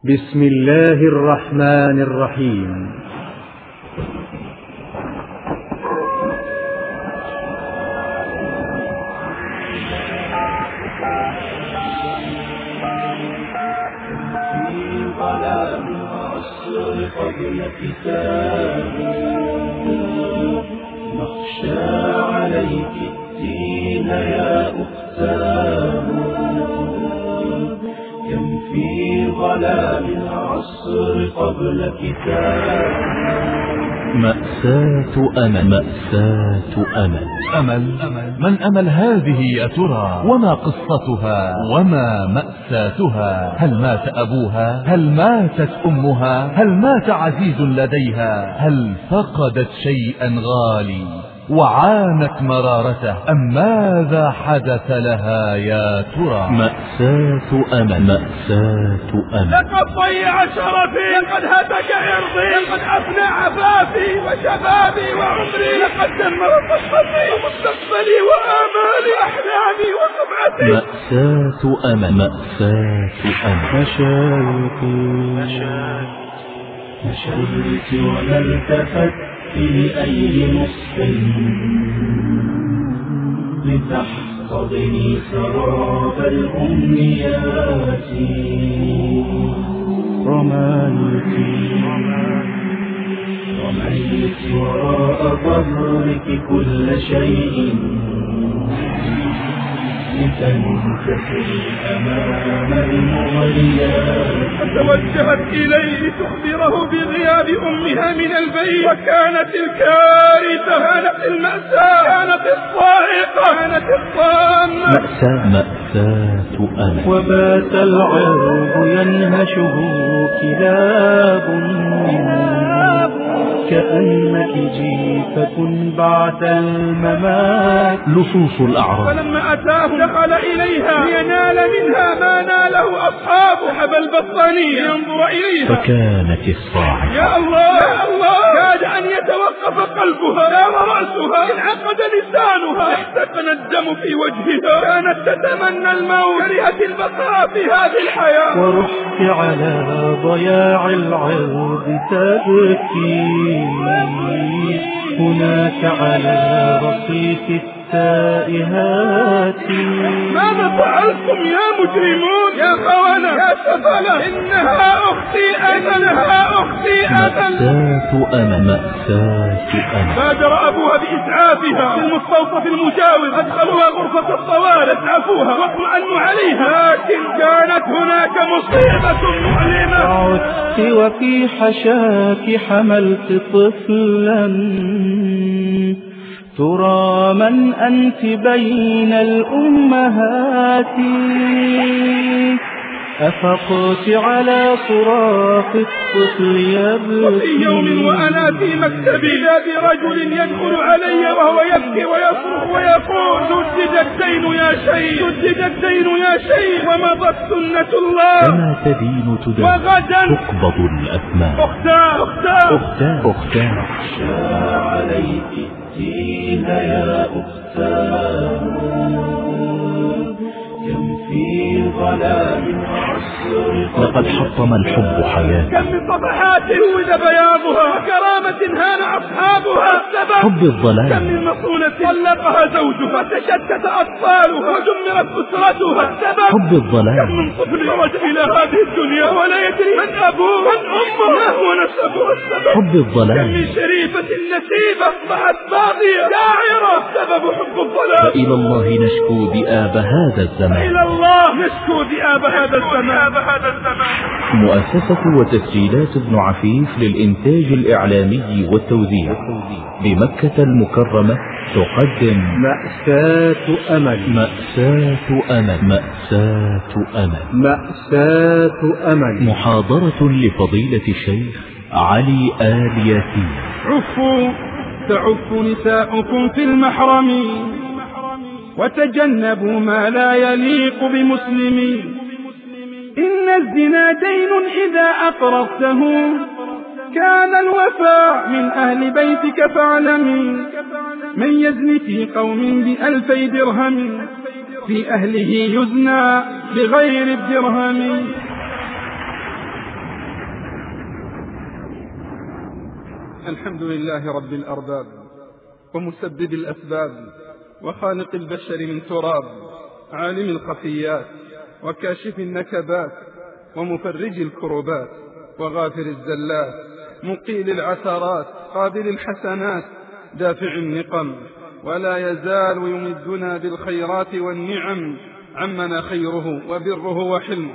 بسم الله الرحمن الرحيم. قبل كتاب نخشى عليك الدين يا أختاه، كم في ظلام العصر قبل كتاب. مأساة أمل، مأساة أمل. من أمل هذه يا ترى؟ وما قصتها؟ وما مأساتها؟ هل مات أبوها؟ هل ماتت أمها؟ هل مات عزيز لديها؟ هل فقدت شيئا غالي وعانت مرارته؟ أم ماذا حدث لها يا ترى؟ مأساة أمل، مأساة أمل. لقد ضيع شرفي، لقد هتك عرضي، لقد أفنى عفافي وشبابي وعمري، لقد دمر صحتي ومستقبلي وآمالي وأحلامي وسمعتي. مأساة أمل، مأساة أمل. مشيت وما التفت لأي نصف لتحتضني سراب الأمنيات. رميت وراء ظهرك كل شيء لتنكسر أمام المغريات. فتوجهت إليه تخبره بغياب أمها من البيت، وكانت الكارثة، كانت المأساة، كانت الصاعقة، كانت الطامة. مأساة أمل. وبات العرض ينهشه كلاب كأنك جيفة بعد الممات. لصوص الأعراض. فلما أتاه دخل إليها لينال منها ما ناله أصحابه، حب البطانية ينظر إليها فكانت الصاعقة. يا الله يا الله، كاد أن يتوقف قلبها، دام رأسها، انعقد لسانها، احتقن الدم في وجهها، كانت تتمنى الموت، كرهت البقاء في هذه الحياة. ورحت على ضياع العرض تبكي هناك على رصيف التائهات. ماذا فعلتم يا مجرمون يا خونة يا سفلة؟ إنها أختي، إنها أختي. مأساة أمل، مأساة أمل. بادر أبوها بإسعافها في المستوصف المجاور، أدخلوها غرفة الطوارئ، اسعفوها واطمأنوا عليها، لكن كانت هناك مصيبة مؤلمة. عدت وفي حشاك حملت طفلا، ترى من أنت بين الأمهات. أفقت على صراخ الطفل يبكي. وفي يوم وأنا في مكتبي إذا برجل يدخل علي وهو يبكي ويصرخ ويقول: سدد الدين يا شيخ، سدد الدين يا شيخ، ومضت سنة الله، كما تدين تدان، وغدا تقبض الأثمان. أختاه أختاه. عليك الدين يا أختاه، كم في ظلام العصر لقد حطم الحب حياتي. كم من صفحات هود بياضها، وكرامة هان أصحابها. حب الظلام. كم من مصونة طلقها زوجها، تشتت أطفالها، ودمرت أسرتها. حب الظلام. كم من طفل خرج إلى هذه الدنيا ولا يدري من أبوه من أمه، ما هو نسبه السبب. حب الظلام. كم من شريفة نسيبة أصبحت باغية داعرة، السبب حب الظلام. وإلى الله نشكو ذئاب هذا الزمان. إلى الله نشكو ذئاب هذا الزمان. مؤسسة وتسجيلات ابن عفيف للإنتاج الإعلامي والتوزيع بمكة المكرمة تقدم مأساة أمل، مأساة أمل، مأساة أمل، مأساة أمل. محاضرة لفضيلة الشيخ علي آل ياسين. عفوا تعف نساؤكم في المحرم، وتجنبوا ما لا يليق بمسلمين. إن الزنا دين إذا أقرضته، كان الوفاء من أهل بيتك فاعلمي. من يزني في قوم ب2000 درهم، في في أهله يزنى بغير الدرهم. الحمد لله رب الأرباب ومسبب الأسباب وخالق البشر من تراب، عالم الخفيات وكاشف النكبات ومفرج الكربات وغافر الزلات، مقيل العثرات قابل الحسنات، دافع النقم، ولا يزال يمدنا بالخيرات والنعم، عمنا خيره وبره وحلمه،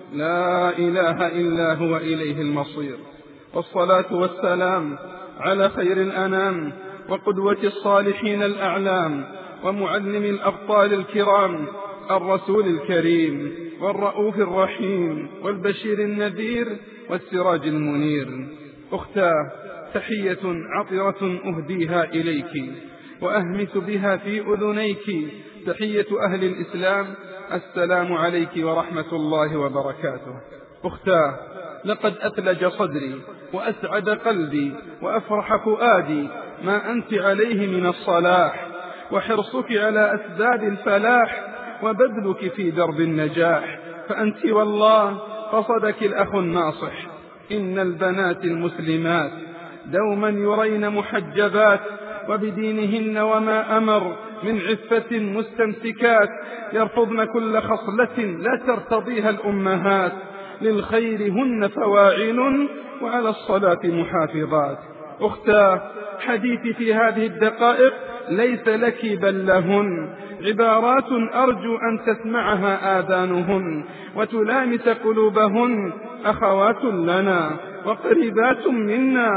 لا إله إلا هو إليه المصير. والصلاة والسلام على خير الأنام وقدوة الصالحين الأعلام ومعلم الأبطال الكرام، الرسول الكريم والرؤوف الرحيم والبشير النذير والسراج المنير. أختاه، تحية عطرة أهديها إليك وأهمس بها في أذنيك، تحية أهل الإسلام، السلام عليك ورحمة الله وبركاته. أختاه، لقد أثلج صدري وأسعد قلبي وأفرح فؤادي ما أنت عليه من الصلاح، وحرصك على أسباب الفلاح وبذلك في درب النجاح، فأنت والله قصدك الأخ الناصح. إن البنات المسلمات دوما يرين محجبات وبدينهن وما أمر من عفة مستمسكات، يرفضن كل خصلة لا ترتضيها الأمهات، للخير هن فواعل وعلى الصلاة محافظات. أختاه، حديثي في هذه الدقائق ليس لك بل لهن، عبارات أرجو أن تسمعها آذانهن وتلامس قلوبهن، أخوات لنا وقريبات منا،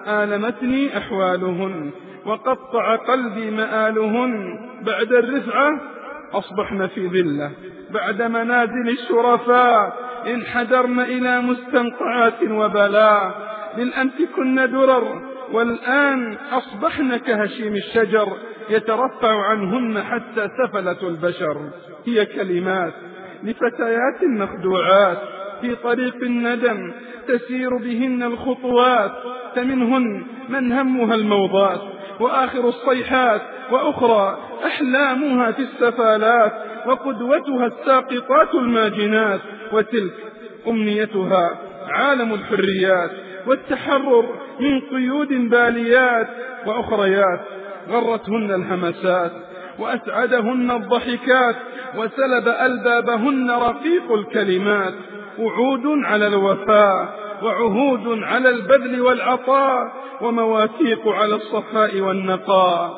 آلمتني أحوالهن وقطع قلبي مآلهن، بعد الرفعة أصبحن في ذلة، بعد منازل الشرفاء انحدرن إلى مستنقعات وبلاء، بالأمس كن درر والآن أصبحن كهشيم الشجر، يترفع عنهن حتى سفلة البشر. هي كلمات لفتيات مخدوعات في طريق الندم تسير بهن الخطوات، فمنهن من همها الموضات وآخر الصيحات، وأخرى أحلامها في السفالات وقدوتها الساقطات الماجنات، وتلك أمنيتها عالم الحريات والتحرر من قيود باليات، وأخريات غرتهن الهمسات وأسعدهن الضحكات، وسلب ألبابهن رقيق الكلمات، وعود على الوفاء وعهود على البذل والعطاء، ومواثيق على الصفاء والنقاء،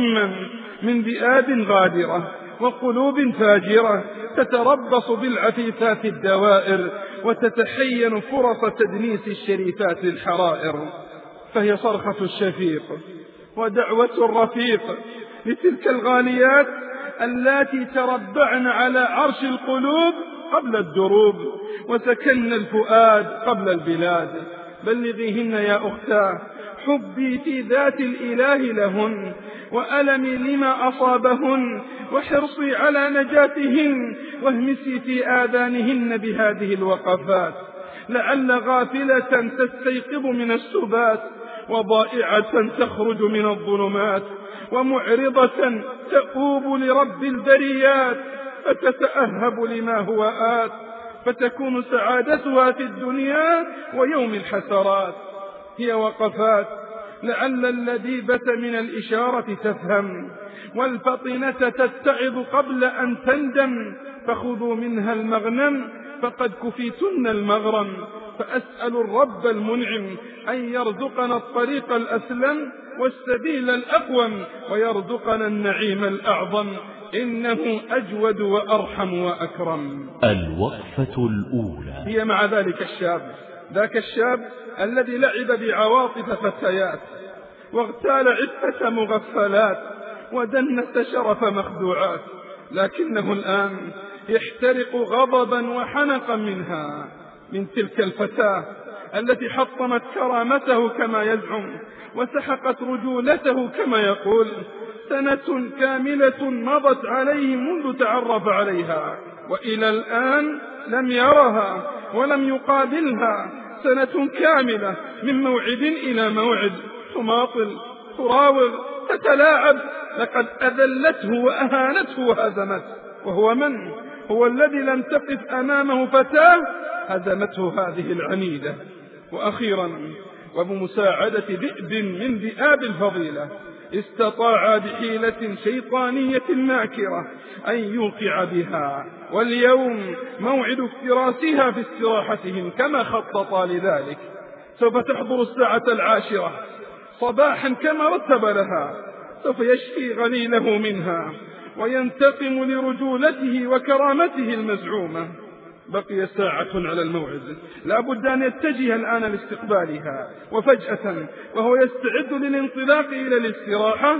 من بئاد غادرة وقلوب فاجرة تتربص بالعفيفات الدوائر، وتتحين فرص تدنيس الشريفات الحرائر. فهي صرخة الشفيق ودعوة الرفيق لتلك الغاليات اللاتي تربعن على عرش القلوب قبل الدروب، وسكن الفؤاد قبل البلاد. بلغيهن يا أختاه حبي في ذات الإله لهن، وألمي لما أصابهن، وحرصي على نجاتهن، واهمسي في آذانهن بهذه الوقفات، لعل غافلة تستيقظ من السبات، وضائعة تخرج من الظلمات، ومعرضة تؤوب لرب البريات، فتتأهب لما هو آت، فتكون سعادتها في الدنيا ويوم الحسرات. هي وقفات لعل اللذيذة من الإشارة تفهم، والفطنة تتعظ قبل أن تندم، فخذوا منها المغنم فقد كفيتن المغرم. فأسأل الرب المنعم أن يرزقنا الطريق الأسلم والسبيل الأقوم، ويرزقنا النعيم الأعظم، إنه أجود وأرحم وأكرم. الوقفة الأولى هي مع ذلك الشاب، ذاك الشاب الذي لعب بعواطف فتيات، واغتال عفة مغفلات، ودنس شرف مخدوعات، لكنه الآن يحترق غضبا وحنقا منها، من تلك الفتاة التي حطمت كرامته كما يزعم، وسحقت رجولته كما يقول. سنة كاملة مضت عليه منذ تعرف عليها، وإلى الآن لم يرها ولم يقابلها. سنة كاملة من موعد إلى موعد، تماطل، تراوغ، تتلاعب، لقد أذلته وأهانته وهزمته. وهو من؟ هو الذي لم تقف أمامه فتاة هزمته هذه العنيدة. وأخيرا وبمساعدة ذئب من ذئاب الفضيلة استطاع بحيلة شيطانية ماكرة أن يوقع بها، واليوم موعد افتراسها في استراحتهم كما خططا لذلك. سوف تحضر 10:10 صباحا كما رتب لها، سوف يشفي غليله منها وينتقم لرجولته وكرامته المزعومة. بقي ساعة على الموعد، لا بد أن يتجه الآن لاستقبالها. وفجأة وهو يستعد للانطلاق إلى الاستراحة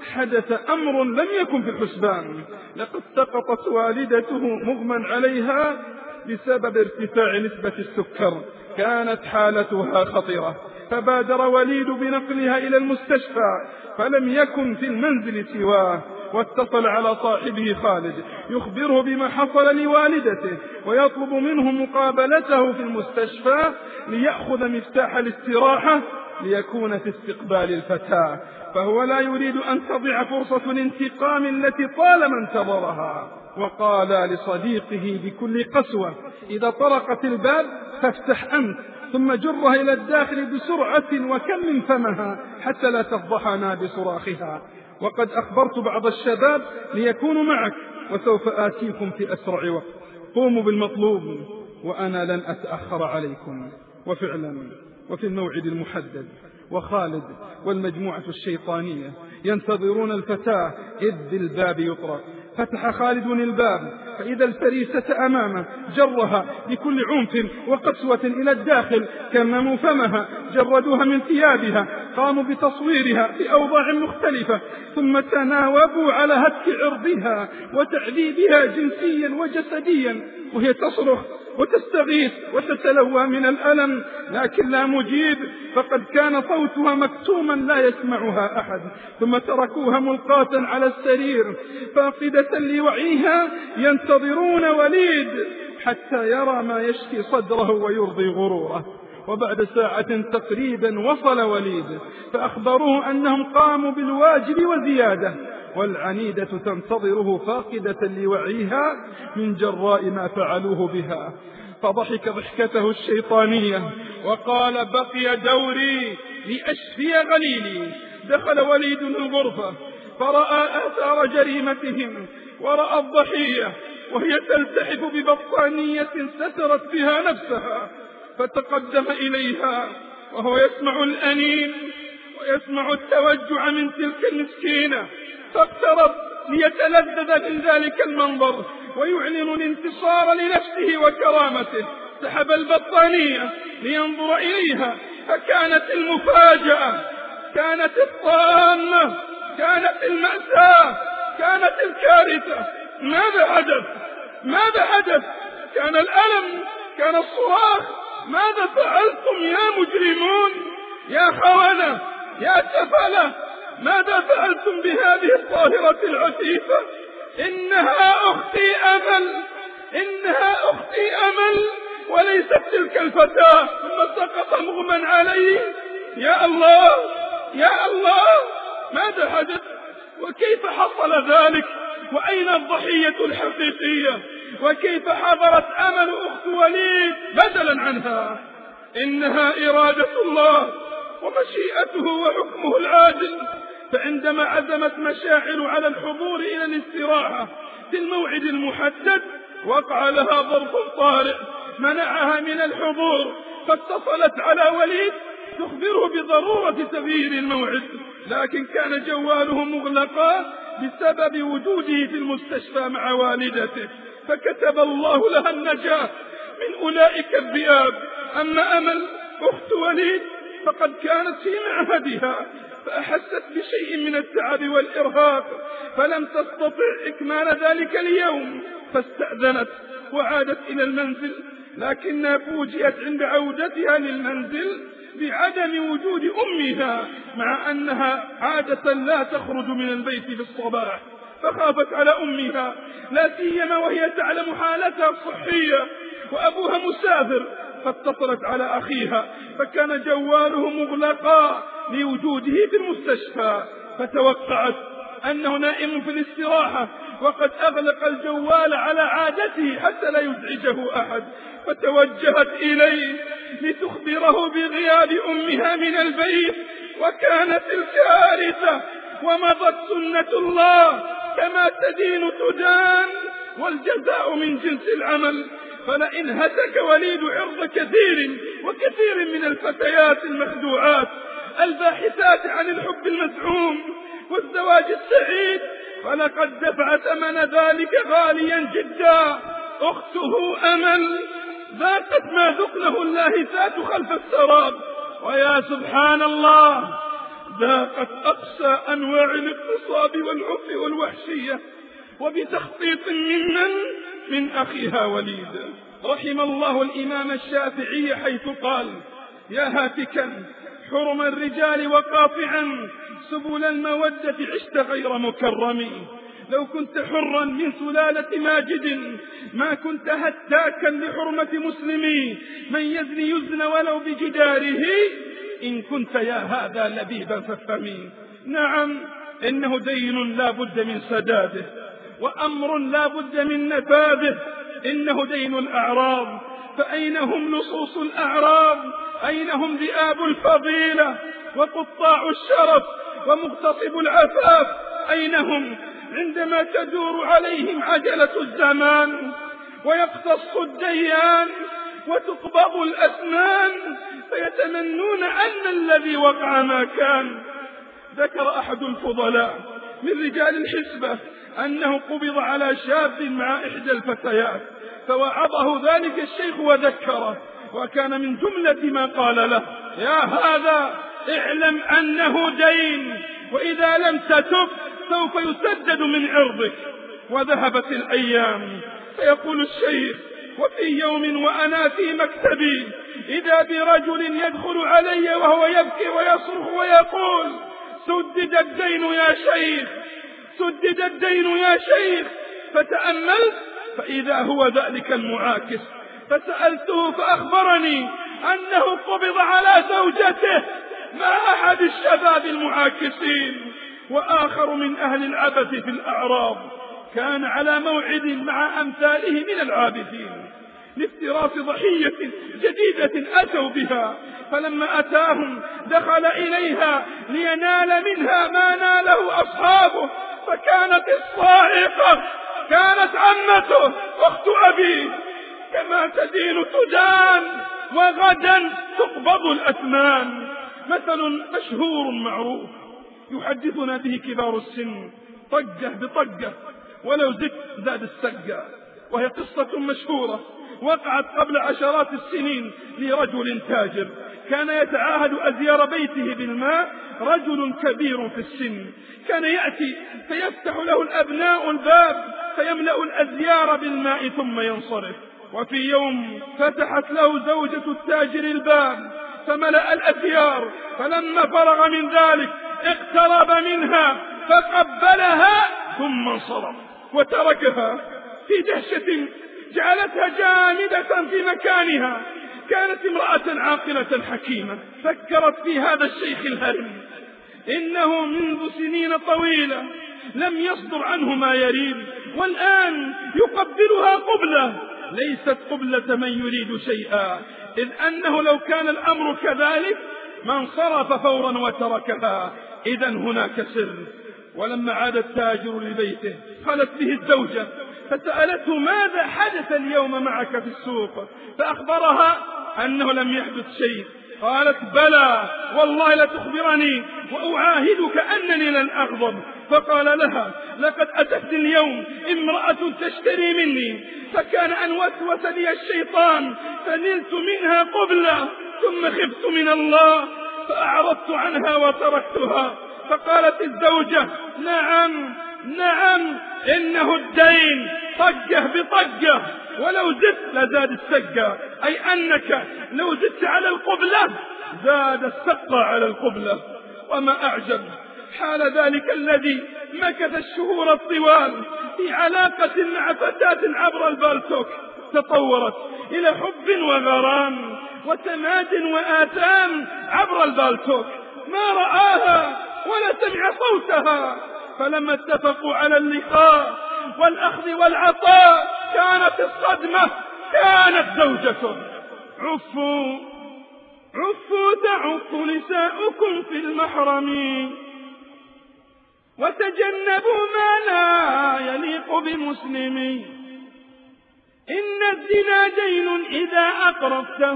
حدث أمر لم يكن في الحسبان. لقد سقطت والدته مغمى عليها بسبب ارتفاع نسبة السكر، كانت حالتها خطرة، فبادر وليد بنقلها إلى المستشفى، فلم يكن في المنزل سواه، واتصل على صاحبه خالد يخبره بما حصل لوالدته ويطلب منه مقابلته في المستشفى ليأخذ مفتاح الاستراحة ليكون في استقبال الفتاة، فهو لا يريد أن تضيع فرصة الانتقام التي طالما انتظرها. وقال لصديقه بكل قسوة: إذا طرقت الباب فافتح أنت، ثم جرها إلى الداخل بسرعة وكمم فمها حتى لا تفضحنا بصراخها. وقد أخبرت بعض الشباب ليكونوا معك، وسوف آتيكم في أسرع وقت. قوموا بالمطلوب وأنا لن أتأخر عليكم. وفعلا وفي الموعد المحدد وخالد والمجموعة الشيطانية ينتظرون الفتاة إذ الباب يطرق. فتح خالد الباب فإذا الفريسة أمامه، جرها بكل عنف وقسوة إلى الداخل، كمموا فمها، جردوها من ثيابها، قاموا بتصويرها في أوضاع مختلفة، ثم تناوبوا على هتك عرضها وتعذيبها جنسيا وجسديا، وهي تصرخ وتستغيث وتتلوى من الألم، لكن لا مجيب، فقد كان صوتها مكتوما لا يسمعها أحد. ثم تركوها ملقاة على السرير فاقدة لوعيها، ينتظرون وليد حتى يرى ما يشفي صدره ويرضي غروره. وبعد ساعة تقريبا وصل وليد، فأخبروه أنهم قاموا بالواجب وزيادة، والعنيدة تنتظره فاقدة لوعيها من جراء ما فعلوه بها. فضحك ضحكته الشيطانية وقال: بقي دوري لأشفي غليلي. دخل وليد الغرفة فرأى آثار جريمتهم، ورأى الضحية وهي تلتحف ببطانية سترت بها نفسها، فتقدم إليها وهو يسمع الأنين ويسمع التوجع من تلك المسكينة، فاقترب ليتلذذ من ذلك المنظر ويعلن الانتصار لنفسه وكرامته. سحب البطانية لينظر إليها، فكانت المفاجأة، كانت الطامة، كانت المأساة، كانت الكارثة. ماذا حدث؟ ماذا حدث؟ كان الألم، كان الصراخ. ماذا فعلتم يا مجرمون، يا خونة، يا سفلة؟ ماذا فعلتم بهذه الطاهرة العفيفة؟ إنها أختي أمل، إنها أختي أمل، وليست تلك الفتاة. ثم سقط مغمى عليه. يا الله، يا الله، ماذا حدث؟ وكيف حصل ذلك؟ وأين الضحية الحقيقية؟ وكيف حضرت أمل أخت وليد بدلا عنها؟ إنها إرادة الله ومشيئته وحكمه العادل. فعندما عزمت مشاعر على الحضور إلى الاستراحة في الموعد المحدد، وقع لها ظرف طارئ منعها من الحضور، فاتصلت على وليد تخبره بضرورة تغيير الموعد، لكن كان جواله مغلقا بسبب وجوده في المستشفى مع والدته، فكتب الله لها النجاة من أولئك الذئاب. أما أمل أخت وليد فقد كانت في معهدها، فأحست بشيء من التعب والإرهاق، فلم تستطع إكمال ذلك اليوم، فاستأذنت وعادت إلى المنزل، لكنها فوجئت عند عودتها للمنزل بعدم وجود أمها، مع أنها عادة لا تخرج من البيت في الصباح، فخافت على أمها، لا سيما وهي تعلم حالتها الصحية وأبوها مسافر، فاتصلت على أخيها، فكان جواله مغلقا لوجوده في المستشفى، فتوقعت أنه نائم في الاستراحة وقد أغلق الجوال على عادته حتى لا يزعجه أحد، فتوجهت إليه لتخبره بغياب أمها من البيت، وكانت الكارثة ومضت سنة الله، كما تدين تدان، والجزاء من جنس العمل. فلئن هتك وليد عرض كثير من الفتيات المخدوعات الباحثات عن الحب المزعوم والزواج السعيد، فلقد دفع ثمن ذلك غاليا جدا. أخته أمل ذاقت ما ذقنه اللاهثات خلف السراب، ويا سبحان الله ذاقت أقسى أنواع الاغتصاب والعنف والوحشية، وبتخطيط من أخيها وليد. رحم الله الإمام الشافعي حيث قال: يا هاتكا حرم الرجال وقاطعا سبل المودة عشت غير مكرم. لو كنت حرا من سلالة ماجد ما كنت هتاكا لحرمة مسلمي، من يزني يزن ولو بجداره، إن كنت يا هذا لبيبا فافهمي. نعم، إنه دين لا بد من سداده، وأمر لا بد من نفاذه. إنه دين الأعراض، فأين هم لصوص الأعراض؟ أين هم ذئاب الفضيلة وقطاع الشرف ومغتصب العفاف؟ أين هم عندما تدور عليهم عجلة الزمان ويقتص الديان وتقبض الأسنان، فيتمنون أن الذي وقع ما كان؟ ذكر أحد الفضلاء من رجال الحسبة أنه قبض على شاب مع إحدى الفتيات، فوعظه ذلك الشيخ وذكره، وكان من جملة ما قال له: يا هذا اعلم أنه دين، وإذا لم تتب سوف يسدد من عرضك. وذهبت الأيام، فيقول الشيخ: وفي يوم وأنا في مكتبي إذا برجل يدخل علي وهو يبكي ويصرخ ويقول: سدد الدين يا شيخ، سدد الدين يا شيخ. فتأملت فإذا هو ذلك المعاكس، فسألته فأخبرني أنه قبض على زوجته مع أحد الشباب المعاكسين. وآخر من أهل العبث في الأعراض كان على موعد مع أمثاله من العابثين لافتراس ضحية جديدة أتوا بها، فلما أتاهم دخل إليها لينال منها ما ناله أصحابه، فكانت الصاعقة كانت عمته أخت أبيه. كما تدين تدان، وغدا تقبض الأثمان. مثل مشهور معروف يحدثنا به كبار السن: طقه بطقه ولو زاد السقة. وهي قصة مشهورة وقعت قبل عشرات السنين لرجل تاجر كان يتعاهد أزيار بيته بالماء، رجل كبير في السن، كان يأتي فيفتح له الأبناء الباب فيملأ الأزيار بالماء ثم ينصرف. وفي يوم فتحت له زوجة التاجر الباب فملأ الأزيار، فلما فرغ من ذلك اقترب منها فقبلها ثم انصرف وتركها في دهشة جعلتها جامدة في مكانها. كانت امرأة عاقلة حكيمة فكرت في هذا الشيخ الهرم، إنه منذ سنين طويلة لم يصدر عنه ما يريد، والآن يقبلها قبلة ليست قبلة من يريد شيئا، إذ أنه لو كان الأمر كذلك ما انصرف فورا وتركها. إذا هناك سر. ولما عاد التاجر لبيته خلت به الزوجة فسألته: ماذا حدث اليوم معك في السوق؟ فأخبرها أنه لم يحدث شيء. قالت: بلى والله لتخبرني وأعاهدك أنني لن أغضب. فقال لها: لقد أتتني اليوم امرأة تشتري مني، فكان أن وسوس لي الشيطان فنلت منها قبلة، ثم خفت من الله فأعرضت عنها وتركتها. فقالت الزوجة: نعم نعم، إنه الدين طقه بطقه، ولو زدت لزاد السقة، أي أنك لو زدت على القبلة زاد السقة على القبلة. وما أعجب حال ذلك الذي مكث الشهور الطوال في علاقة مع فتاة عبر البالتوك، تطورت إلى حب وغرام وتماد وآثام عبر البالتوك، ما رآها ولا سمع صوتها. فلما اتفقوا على اللقاء والأخذ والعطاء كانت الصدمة، كانت زوجته. عفوا عفوا تعف نساؤكم في المحرم وتجنبوا ما لا يليق بمسلم. إن الزنا دين إذا أقربته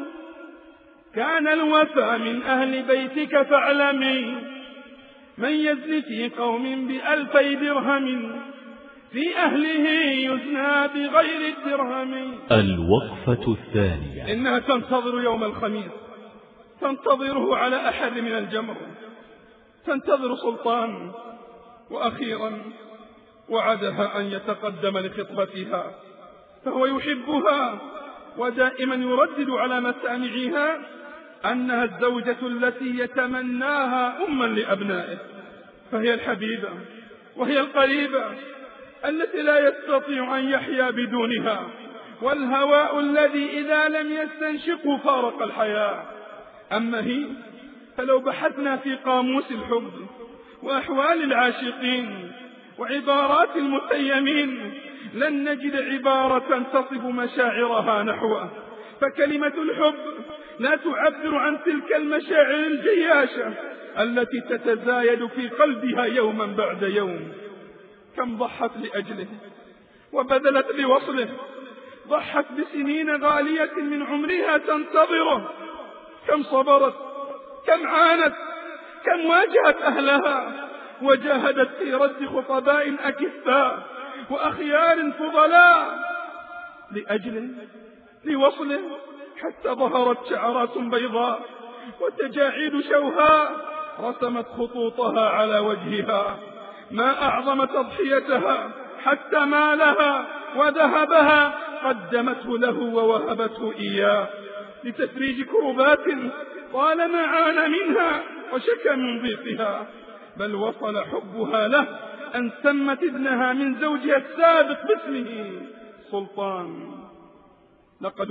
كان الوفى من أهل بيتك فاعلمي. من يزن في قوم ب2000 درهم في أهله يزنى بغير الدرهم. الوقفة الثانية. إنها تنتظر يوم الخميس، تنتظره على أحر من الجمر، تنتظر سلطان، وأخيرا وعدها أن يتقدم لخطبتها، فهو يحبها ودائما يردد على مسامعها أنها الزوجة التي يتمناها أما لأبنائه، فهي الحبيبة وهي القريبة التي لا يستطيع أن يحيا بدونها، والهواء الذي إذا لم يستنشقه فارق الحياة. أما هي فلو بحثنا في قاموس الحب وأحوال العاشقين وعبارات المتيمين لن نجد عبارة تصف مشاعرها نحوه، فكلمة الحب لا تعبر عن تلك المشاعر الجياشة التي تتزايد في قلبها يوما بعد يوم. كم ضحت لأجله وبذلت لوصله، ضحت بسنين غالية من عمرها تنتظره، كم صبرت، كم عانت، كم واجهت أهلها وجاهدت في رد خطباء أكفاء وأخيار فضلاء لأجله لوصله، حتى ظهرت شعرات بيضاء وتجاعيد شوهاء رسمت خطوطها على وجهها. ما أعظم تضحيتها، حتى مالها وذهبها قدمته له ووهبته إياه لتفريج كربات طالما عانى منها وشكى من ضيقها. بل وصل حبها له أن سمت ابنها من زوجها السابق باسمه سلطان. لقد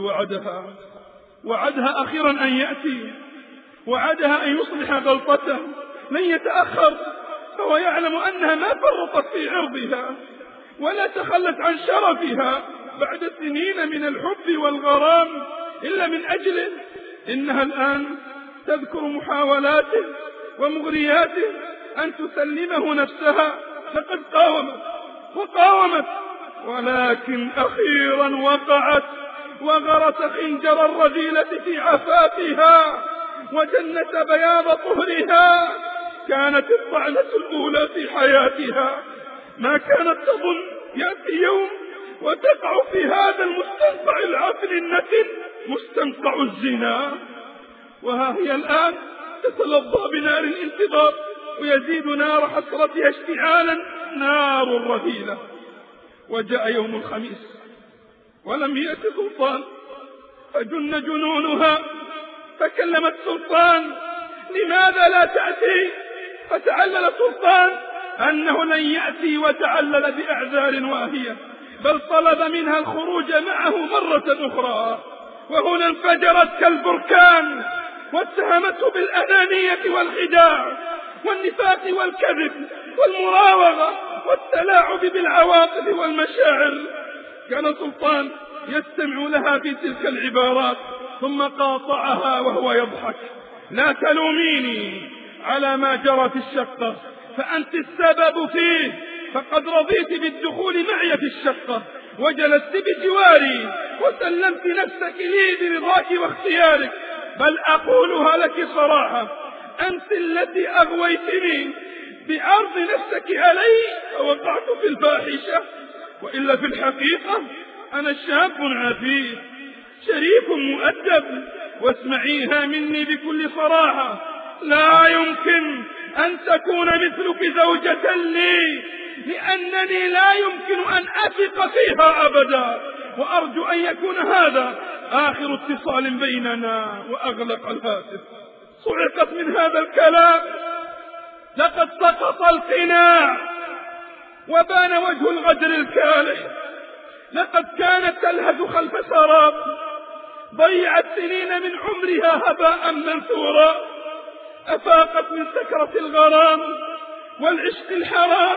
وعدها أخيرا أن يأتي، وعدها أن يصلح غلطته، لن يتأخر، فهو يعلم أنها ما فرطت في عرضها ولا تخلت عن شرفها بعد سنين من الحب والغرام إلا من أجله. إنها الآن تذكر محاولاته ومغرياته أن تسلمه نفسها، لقد قاومت ولكن أخيرا وقعت وغرت خنجر الرذيلة في عفافها وجنة بياض طهرها. كانت الطعنة الأولى في حياتها، ما كانت تظن يأتي يوم وتقع في هذا المستنقع العفن النتن، مستنقع الزنا. وها هي الآن تتلظى بنار الانتظار، ويزيد نار حسرتها اشتعالا نار الرذيلة. وجاء يوم الخميس ولم يأت سلطان، فجن جنونها، فكلمت سلطان: لماذا لا تأتي؟ فتعلل سلطان أنه لن يأتي، وتعلل بأعذار واهية، بل طلب منها الخروج معه مرة أخرى. وهنا انفجرت كالبركان واتهمته بالأنانية والخداع والنفاق والكذب والمراوغة والتلاعب بالعواطف والمشاعر. كان سلطان يستمع لها في تلك العبارات ثم قاطعها وهو يضحك: لا تلوميني على ما جرى في الشقة، فأنت السبب فيه، فقد رضيت بالدخول معي في الشقة وجلست بجواري وسلمت نفسك لي برضاك واختيارك. بل أقولها لك صراحة: أنت التي أغويتني بعرض نفسك علي فوقعت في الفاحشة، وإلا في الحقيقة أنا شاب عفيف شريف مؤدب. واسمعيها مني بكل صراحة: لا يمكن أن تكون مثلك زوجة لي، لأنني لا يمكن أن أثق فيها أبدا، وأرجو أن يكون هذا آخر اتصال بيننا. وأغلق الهاتف. صعقت من هذا الكلام، لقد سقط القناع وبان وجه الغدر الكالح. لقد كانت تلهث خلف سراب، ضيعت سنين من عمرها هباء منثورا. أفاقت من سكرة الغرام والعشق الحرام،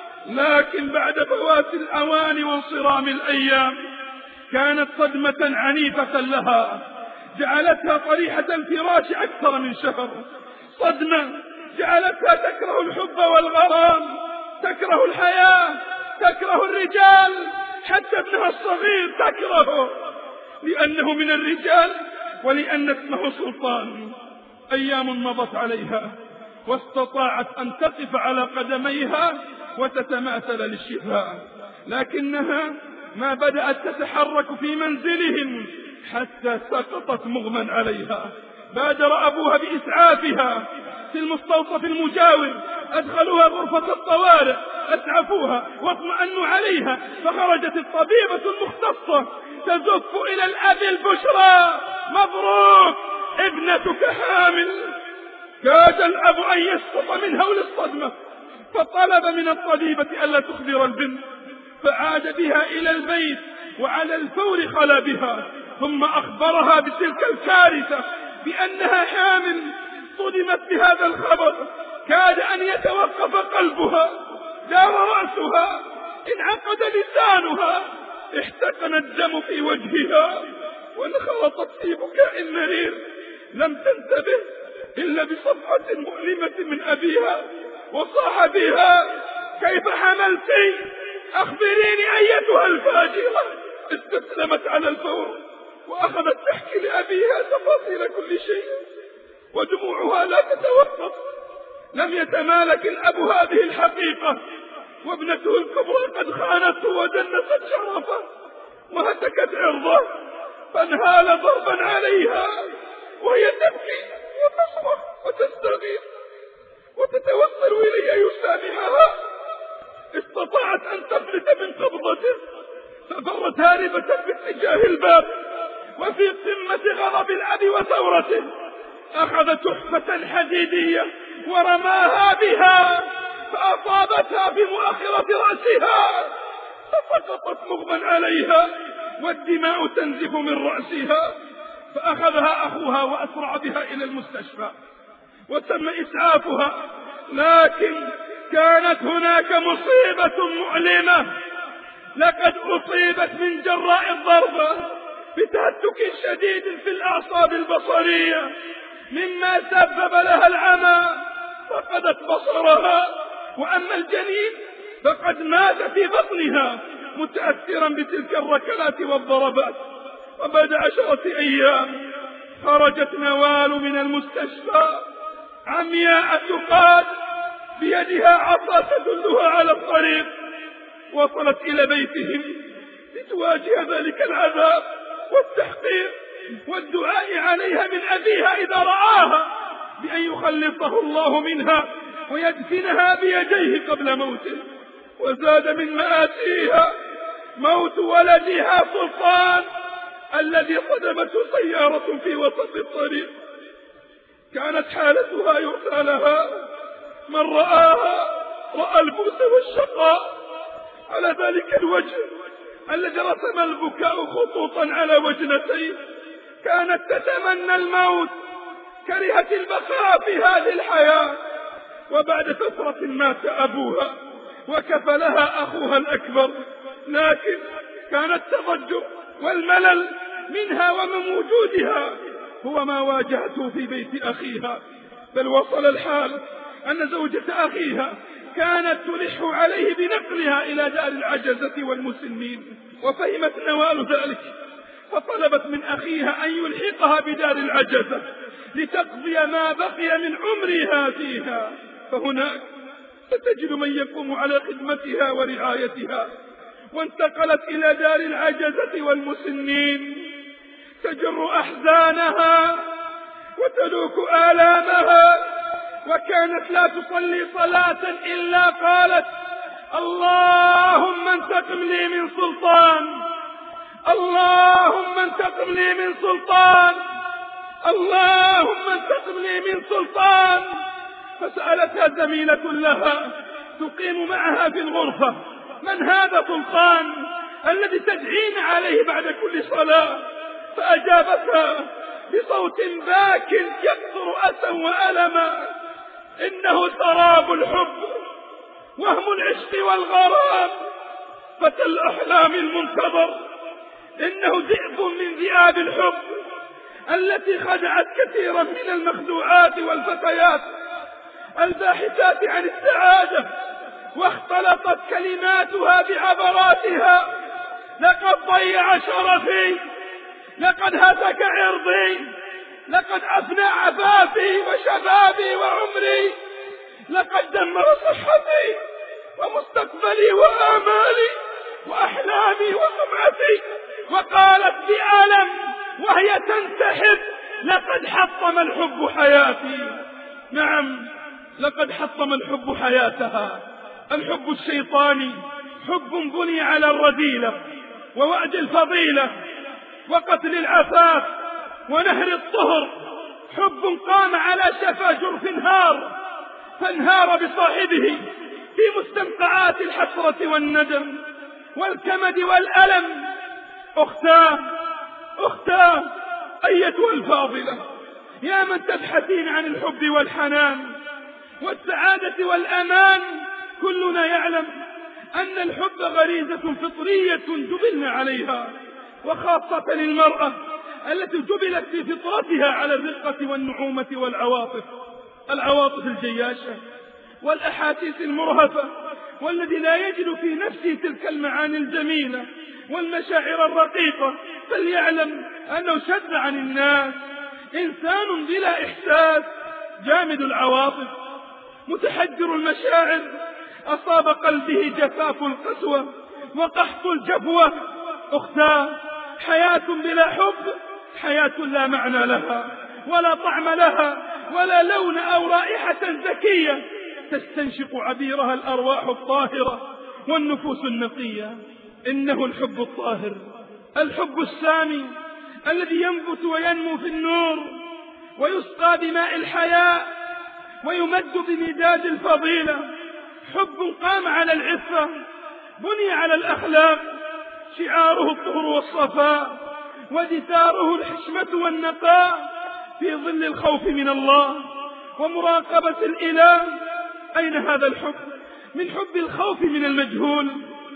لكن بعد فوات الأوان وانصرام الأيام كانت صدمة عنيفة لها، جعلتها طريحة الفراش أكثر من شهر. صدمة جعلتها تكره الحب والغرام، تكره الحياة، تكره الرجال، حتى ابنها الصغير تكرهه لأنه من الرجال ولأن اسمه سلطان. أيام مضت عليها واستطاعت أن تقف على قدميها وتتماثل للشفاء، لكنها ما بدأت تتحرك في منزلهم حتى سقطت مغمى عليها. بادر أبوها بإسعافها في المستوصف المجاور، أدخلوها غرفة الطوارئ، أسعفوها واطمأنوا عليها، فخرجت الطبيبة المختصة تزف إلى الأب البشرى: مبروك، ابنتك حامل. كاد الأب أن يسقط من هول الصدمة، فطلب من الطبيبة ألا تخبر البنت، فعاد بها إلى البيت وعلى الفور خلا بها، ثم أخبرها بتلك الكارثة بأنها حامل. صدمت بهذا الخبر، كاد أن يتوقف قلبها، دار رأسها، انعقد لسانها، احتقن الدم في وجهها، وانخرطت في بكاء مرير. لم تنتبه إلا بصفحة مؤلمة من أبيها، وصاح بها: كيف حملتي؟ أخبريني أيتها الفاجرة. استسلمت على الفور وأخذت تحكي لأبيها تفاصيل كل شيء، ودموعها لا تتوقف. لم يتمالك الأب هذه الحقيقة، وابنته الكبرى قد خانته ودنست شرفه وهتكت عرضه، فانهال ضربا عليها وهي تبكي وتصرخ وتستغيث وتتوسل إليه يسامحها. استطاعت أن تفلت من قبضته، ففرت هاربة باتجاه الباب، وفي قمة غضب الأب وثورته أخذ تحفة حديدية ورماها بها، فأصابتها بمؤخرة رأسها، فسقطت مغمى عليها والدماء تنزف من رأسها. فأخذها أخوها وأسرع بها إلى المستشفى وتم إسعافها، لكن كانت هناك مصيبة مؤلمة. لقد أصيبت من جراء الضربة بتهتك شديد في الأعصاب البصرية، مما سبب لها العمى، فقدت بصرها. وأما الجنين فقد مات في بطنها متأثرا بتلك الركلات والضربات. وبعد 10 أيام خرجت نوال من المستشفى عمياء تقاد، بيدها عصا تدلها على الطريق. وصلت إلى بيتهم لتواجه ذلك العذاب والتحقير والدعاء عليها من أبيها إذا رآها بأن يخلصه الله منها ويدفنها بيديه قبل موته. وزاد من مآسيها موت ولدها سلطان الذي صدمته سيارة في وسط الطريق. كانت حالتها يرثى لها، من رآها رأى البؤس والشقاء على ذلك الوجه الذي رسم البكاء خطوطا على وجنتيه. كانت تتمنى الموت، كرهت البقاء في هذه الحياة. وبعد فترة مات أبوها وكفلها أخوها الأكبر، لكن كان التضجر والملل منها ومن وجودها هو ما واجهته في بيت أخيها. بل وصل الحال أن زوجة أخيها كانت تلح عليه بنقلها إلى دار العجزة والمسنين، وفهمت نوال ذلك، فطلبت من أخيها أن يلحقها بدار العجزة لتقضي ما بقي من عمرها فيها، فهناك ستجد من يقوم على خدمتها ورعايتها. وانتقلت إلى دار العجزة والمسنين تجر أحزانها وتلوك آلامها، وكانت لا تصلي صلاة إلا قالت: اللهم انتقم لي من سلطان، اللهم انتقم لي من سلطان، اللهم انتقم لي من سلطان. فسألتها زميلة لها تقيم معها في الغرفة: من هذا سلطان الذي تدعين عليه بعد كل صلاة؟ فأجابتها بصوت باك يكثر أسا وألما: إنه سراب الحب، وهم العشق والغرام، فتى الأحلام المنتظر، إنه ذئب من ذئاب الحب، التي خدعت كثيرا من المخدوعات والفتيات الباحثات عن السعادة واختلطت كلماتها بعبراتها. لقد ضيع شرفي، لقد هتك عرضي، لقد أفنى عفافي وشبابي وعمري، لقد دمر صحتي ومستقبلي وآمالي وأحلامي وسمعتي. وقالت بألم وهي تنسحب: لقد حطم الحب حياتي. نعم، لقد حطم الحب حياتها. الحب الشيطاني حب بني على الرذيلة ووعد الفضيلة وقتل العفاف ونهر الطهر. حب قام على شفا جرف هار فانهار بصاحبه في مستنقعات الحسرة والندم والكمد والألم. أختاه أيتها الفاضلة، يا من تبحثين عن الحب والحنان والسعادة والأمان، كلنا يعلم أن الحب غريزة فطرية جبلنا عليها، وخاصة للمرأة التي جبلت في فطرتها على الرقة والنعومة العواطف الجياشة والأحاسيس المرهفة، والذي لا يجد في نفسه تلك المعاني الجميلة والمشاعر الرقيقة، فليعلم أنه شد عن الناس، إنسان بلا إحساس، جامد العواطف، متحجر المشاعر، أصاب قلبه جفاف القسوة وقحط الجفوة. أختاه، حياة بلا حب حياة لا معنى لها ولا طعم لها ولا لون أو رائحة زكية تستنشق عبيرها الأرواح الطاهرة والنفوس النقية. إنه الحب الطاهر، الحب السامي الذي ينبت وينمو في النور ويسقى بماء الحياة ويمد بمداد الفضيلة. حب قام على العفة، بني على الأخلاق، شعاره الطهر والصفاء ودثاره الحشمة والنقاء في ظل الخوف من الله ومراقبة الإله. أين هذا الحب من حب الخوف من المجهول؟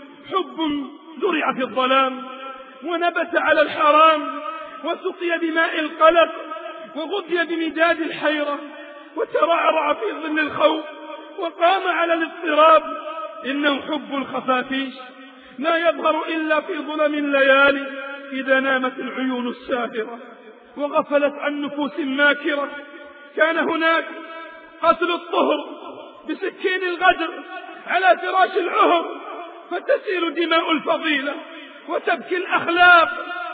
حب زرع في الظلام ونبت على الحرام وسقي بماء القلق وغذي بمداد الحيرة وترعرع في ظل الخوف وقام على الاضطراب. إنه حب الخفافيش، لا يظهر إلا في ظلم الليالي إذا نامت العيون الساهرة وغفلت عن نفوس ماكرة. كان هناك قتل الطهر بسكين الغدر على فراش العهر، فتسيل دماء الفضيلة وتبكي الأخلاق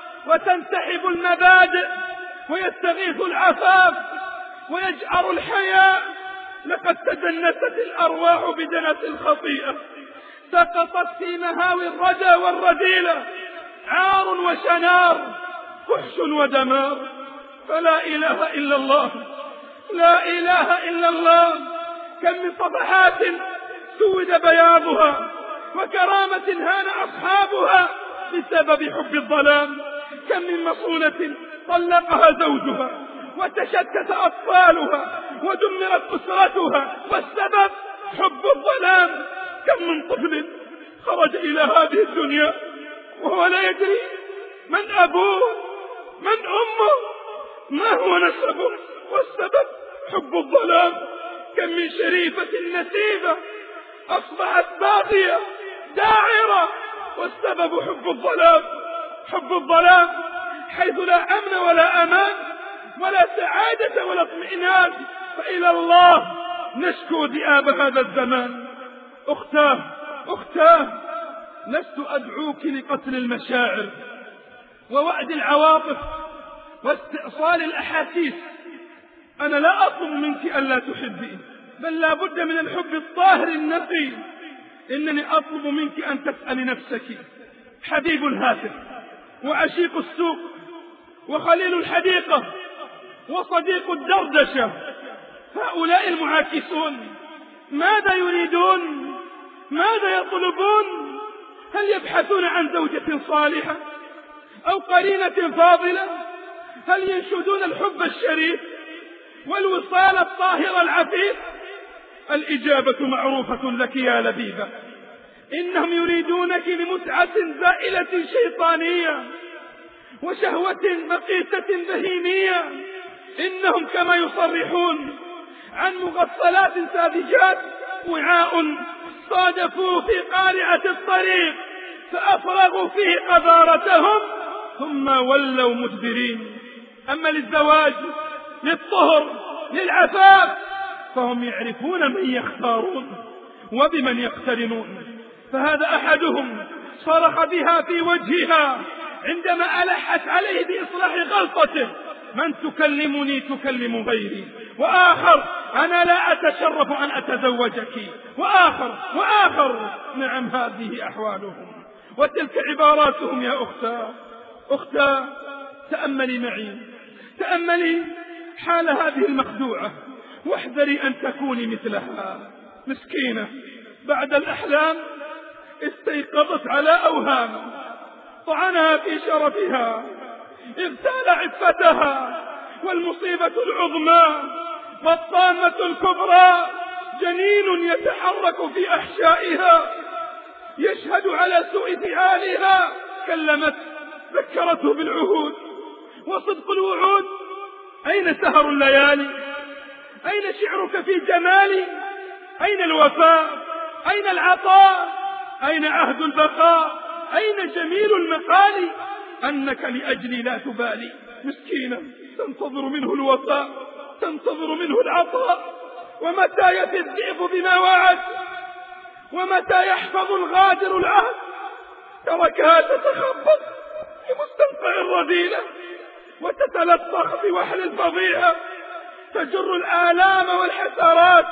وتنسحب المبادئ ويستغيث العفاف ويجأر الحياء. لقد تدنست الأرواح بدنس الخطيئة، سقطت في مهاوي الردى والرذيلة، عار وشنار، فحش ودمار. فلا إله إلا الله، لا إله إلا الله. كم من صفحات سود بياضها وكرامة هان أصحابها بسبب حب الظلام. كم من مصونة طلقها زوجها وتشتت أطفالها ودمرت أسرتها والسبب حب الظلام. كم من طفل خرج إلى هذه الدنيا وهو لا يدري من أبوه من أمه ما هو نسبه، والسبب حب الظلام. كم من شريفة نسيبة أصبحت باغية داعرة والسبب حب الظلام. حب الظلام حيث لا أمن ولا أمان ولا سعادة ولا اطمئنان، فإلى الله نشكو ذئاب هذا الزمان. أختاه، لست أدعوك لقتل المشاعر ووعد العواطف واستئصال الأحاسيس. أنا لا أطلب منك ألا تحبي، بل لا بد من الحب الطاهر النقي. إنني أطلب منك أن تسأل نفسك: حبيب الهاتف وعشيق السوق وخليل الحديقة وصديق الدردشة، هؤلاء المعاكسون ماذا يريدون؟ ماذا يطلبون؟ هل يبحثون عن زوجة صالحة أو قرينة فاضلة؟ هل ينشدون الحب الشريف والوصال الطاهر العفيف؟ الإجابة معروفة لك يا لبيبة، إنهم يريدونك لمتعة زائلة شيطانية وشهوة مقيتة بهيمية. إنهم كما يصرحون عن مغفلات ساذجات وعاء صادفوه في قارعة الطريق فأفرغوا فيه قذارتهم ثم ولوا مدبرين. أما للزواج، للطهر، للعفاف، فهم يعرفون من يختارون وبمن يقترنون. فهذا أحدهم صرخ بها في وجهها عندما ألحت عليه بإصلاح غلطته: من تكلمني تكلم غيري. وآخر: أنا لا أتشرف أن أتزوجك. وآخر. نعم، هذه أحوالهم وتلك عباراتهم. يا أختاه، تأملي معي، تأملي حال هذه المخدوعة، واحذري أن تكوني مثلها. مسكينة بعد الأحلام استيقظت على أوهام طعنها في شرفها، اغتال عفتها، والمصيبة العظمى والطامة الكبرى جنين يتحرك في أحشائها يشهد على سوء فعالها. كلمت، ذكرته بالعهود وصدق الوعود. أين سهر الليالي؟ أين شعرك في جمالي؟ أين الوفاء؟ أين العطاء؟ أين عهد البقاء؟ أين جميل المقال؟ أنك لأجلي لا تبالي. مسكينة تنتظر منه الوفاء، تنتظر منه العطاء. ومتى يفي الذئب بما وعد؟ ومتى يحفظ الغادر العهد؟ تركها تتخبط في مستنقع الرذيلة وتتلطخ بوحل الفظيعة، تجر الآلام والحسرات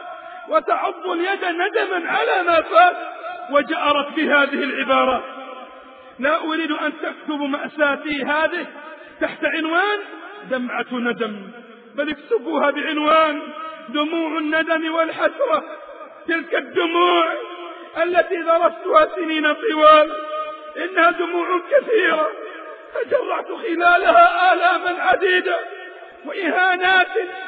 وتعض اليد ندما على ما فات. وجأرت بهذه العبارة: لا أريد أن تكتب مأساتي هذه تحت عنوان دمعة ندم، بل اكتبوها بعنوان دموع الندم والحسرة. تلك الدموع التي ذرفتها سنين طوال، إنها دموع كثيرة تجرعت خلالها آلاما عديدة وإهانات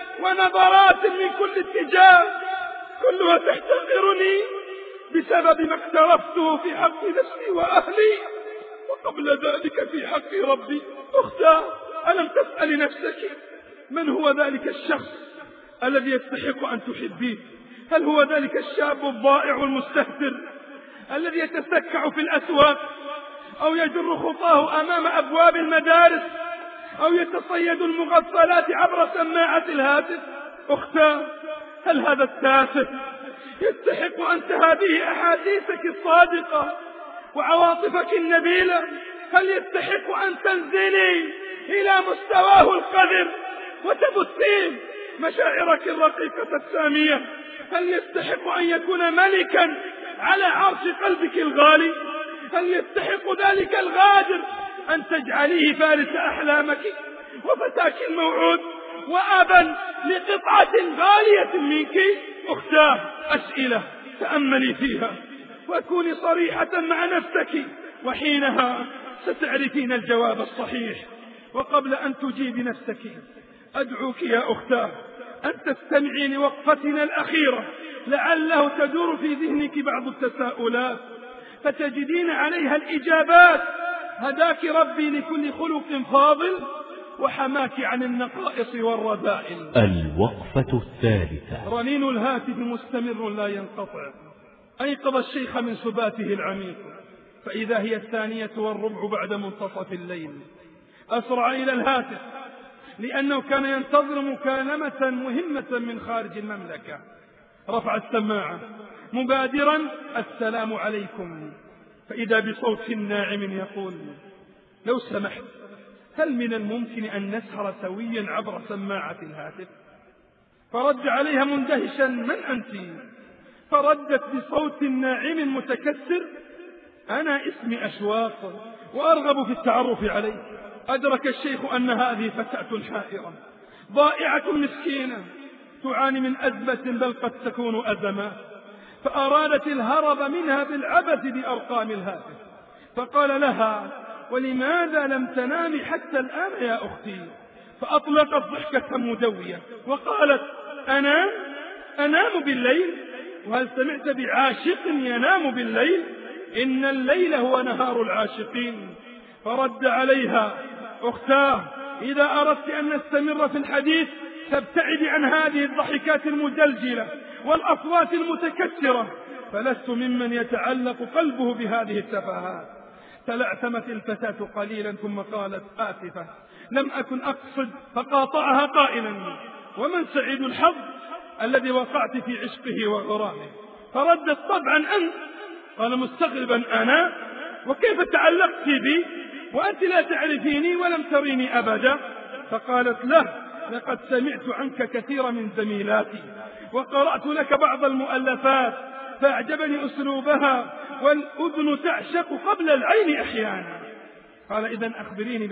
ونظرات من كل اتجاه، كلها تحتقرني بسبب ما اقترفته في حق نفسي وأهلي، وقبل ذلك في حق ربي. أختاه، ألم تسأل نفسك من هو ذلك الشخص الذي يستحق أن تحبيه؟ هل هو ذلك الشاب الضائع المستهتر الذي يتسكع في الأسواق، أو يجر خطاه أمام أبواب المدارس، أو يتصيد المغفلات عبر سماعة الهاتف؟ أختاه، هل هذا التافه يستحق أنت هذه أحاديثك الصادقة وعواطفك النبيلة؟ هل يستحق أن تنزلي إلى مستواه القذر وتبثين مشاعرك الرقيقة السامية؟ هل يستحق أن يكون ملكا على عرش قلبك الغالي؟ هل يستحق ذلك الغادر أن تجعليه فارس أحلامك وفتاك الموعود وأبا لقطعة غالية منك؟ أختاه، أسئلة تأملي فيها وكوني صريحة مع نفسك، وحينها ستعرفين الجواب الصحيح. وقبل أن تجيب نفسك أدعوك يا أختاه أن تستمعي لوقفتنا الأخيرة، لعله تدور في ذهنك بعض التساؤلات فتجدين عليها الإجابات. هداك ربي لكل خلق فاضل وحماك عن النقائص والرذائل. الوقفة الثالثة. رنين الهاتف مستمر لا ينقطع، أيقظ الشيخ من سباته العميق، فإذا هي 2:15 بعد منتصف الليل. أسرع إلى الهاتف لأنه كان ينتظر مكالمة مهمة من خارج المملكة. رفع السماعة مبادرا: السلام عليكم. فإذا بصوت ناعم يقول: لو سمحت، هل من الممكن أن نسهر سويا عبر سماعة الهاتف؟ فرد عليها مندهشا: من أنت؟ فردت بصوت ناعم متكسر: أنا اسمي أشواق وأرغب في التعرف عليك. أدرك الشيخ أن هذه فتاة حائرة ضائعة مسكينة تعاني من أزمة، بل قد تكون أزمات، فأرادت الهرب منها بالعبث بأرقام الهاتف. فقال لها: ولماذا لم تنامي حتى الآن يا أختي؟ فأطلقت ضحكة مدوية وقالت: أنام بالليل؟ وهل سمعت بعاشق ينام بالليل؟ إن الليل هو نهار العاشقين. فرد عليها أختاه، إذا أردت أن نستمر في الحديث تبتعدي عن هذه الضحكات المجلجلة والأصوات المتكسرة، فلست ممن يتعلق قلبه بهذه التفاهات. تلعثمت الفتاة قليلا ثم قالت: آسفة، لم أكن أقصد، فقاطعها قائلا: ومن سعيد الحظ الذي وقعت في عشقه وغرامه؟ فردت: طبعا أنت. قال مستغربا: أنا؟ وكيف تعلقت بي وأنت لا تعرفيني ولم تريني أبدا؟ فقالت له: لقد سمعت عنك كثير من زميلاتي، وقرأت لك بعض المؤلفات فأعجبني أسلوبها، والأذن تعشق قبل العين أحيانا. قال: إذن أخبريني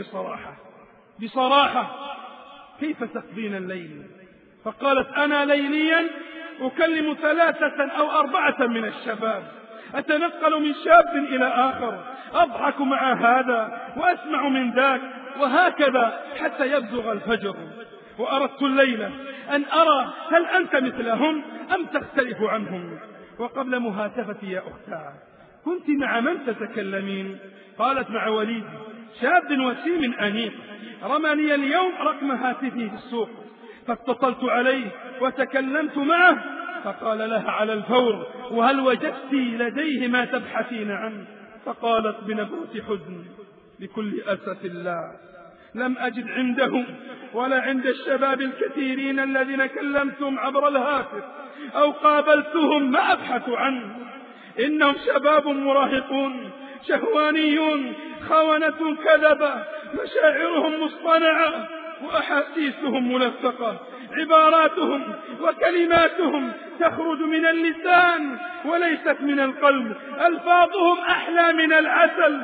بصراحة كيف تقضين الليل؟ فقالت: أنا ليليا أكلم 3 أو 4 من الشباب، أتنقل من شاب إلى آخر، أضحك مع هذا وأسمع من ذاك، وهكذا حتى يبزغ الفجر. وأردت الليلة أن أرى هل أنت مثلهم أم تختلف عنهم. وقبل مهاتفتي يا أختاه كنت مع من تتكلمين؟ قالت: مع وليد، شاب وسيم أنيق، رمى لي اليوم رقم هاتفه في السوق، فاتصلت عليه وتكلمت معه، فقال لها على الفور: وهل وجدت لديه ما تبحثين عنه؟ فقالت بنبرة حزن: بكل أسف الله، لم أجد عندهم ولا عند الشباب الكثيرين الذين كلمتهم عبر الهاتف أو قابلتهم ما أبحث عنه. إنهم شباب مراهقون شهوانيون خونة كذبة، مشاعرهم مصطنعة وأحاسيسهم ملفقة، عباراتهم وكلماتهم تخرج من اللسان وليست من القلب، ألفاظهم أحلى من العسل،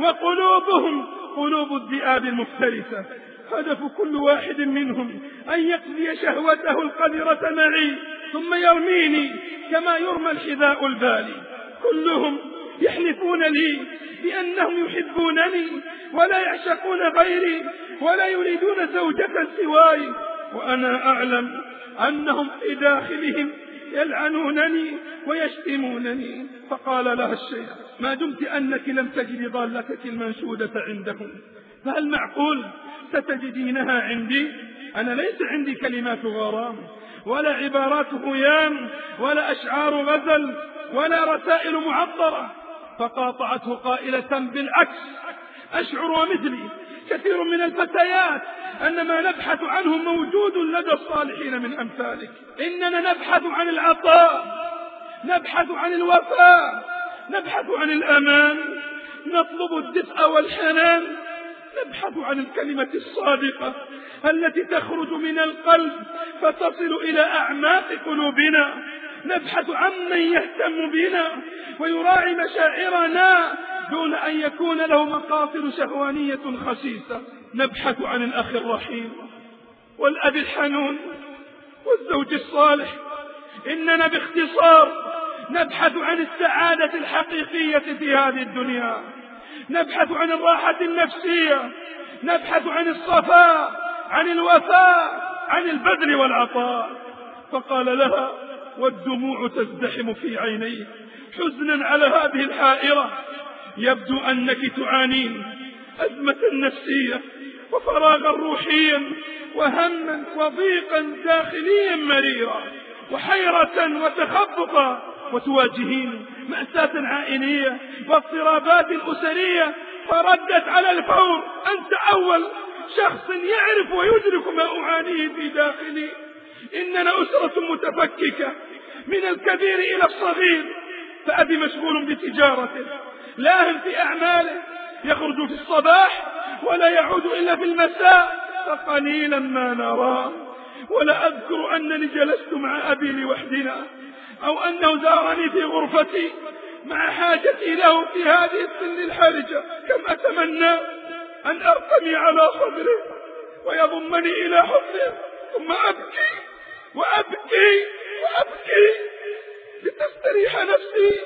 وقلوبهم قلوب الذئاب المفترسة. هدف كل واحد منهم أن يقضي شهوته القذرة معي ثم يرميني كما يرمى الحذاء البالي. كلهم يحلفون لي بأنهم يحبونني ولا يعشقون غيري ولا يريدون زوجة سواي، وأنا أعلم أنهم في داخلهم يلعنونني ويشتمونني. فقال لها الشيخ: ما دمت أنك لم تجد ضالتك المنشودة عندهم، فهل معقول ستجدينها عندي؟ أنا ليس عندي كلمات غرام ولا عبارات هيام ولا أشعار غزل ولا رسائل معطرة. فقاطعته قائلة: بالعكس، أشعر ومثلي كثير من الفتيات أن ما نبحث عنه موجود لدى الصالحين من أمثالك. إننا نبحث عن العطاء، نبحث عن الوفاء، نبحث عن الأمان، نطلب الدفء والحنان، نبحث عن الكلمة الصادقة التي تخرج من القلب فتصل إلى أعماق قلوبنا، نبحث عن من يهتم بنا ويراعي مشاعرنا دون أن يكون له مقاصد شهوانية خسيسة، نبحث عن الأخ الرحيم والأب الحنون والزوج الصالح. إننا باختصار نبحث عن السعادة الحقيقية في هذه الدنيا، نبحث عن الراحة النفسية، نبحث عن الصفاء، عن الوفاء، عن البذل والعطاء. فقال لها والدموع تزدحم في عينيه حزنا على هذه الحائرة: يبدو أنك تعانين أزمة نفسية وفراغا روحيا وهما وضيقا داخليا مريرا وحيرة وتخبطا، وتواجهين مأساة عائلية واضطرابات أسرية. فردت على الفور: أنت أول شخص يعرف ويدرك ما أعانيه في داخلي. إننا أسرة متفككة من الكبير إلى الصغير، فأبي مشغول بتجارته، لاهٍ في أعماله، يخرج في الصباح ولا يعود إلا في المساء، فقليلا ما نراه. ولا أذكر أنني جلست مع أبي لوحدنا أو أنه زارني في غرفتي مع حاجتي له في هذه السن الحرجة. كم أتمنى أن أرتمي على صدره ويضمني إلى حضنه، ثم أبكي وأبكي وأبكي لتستريح نفسي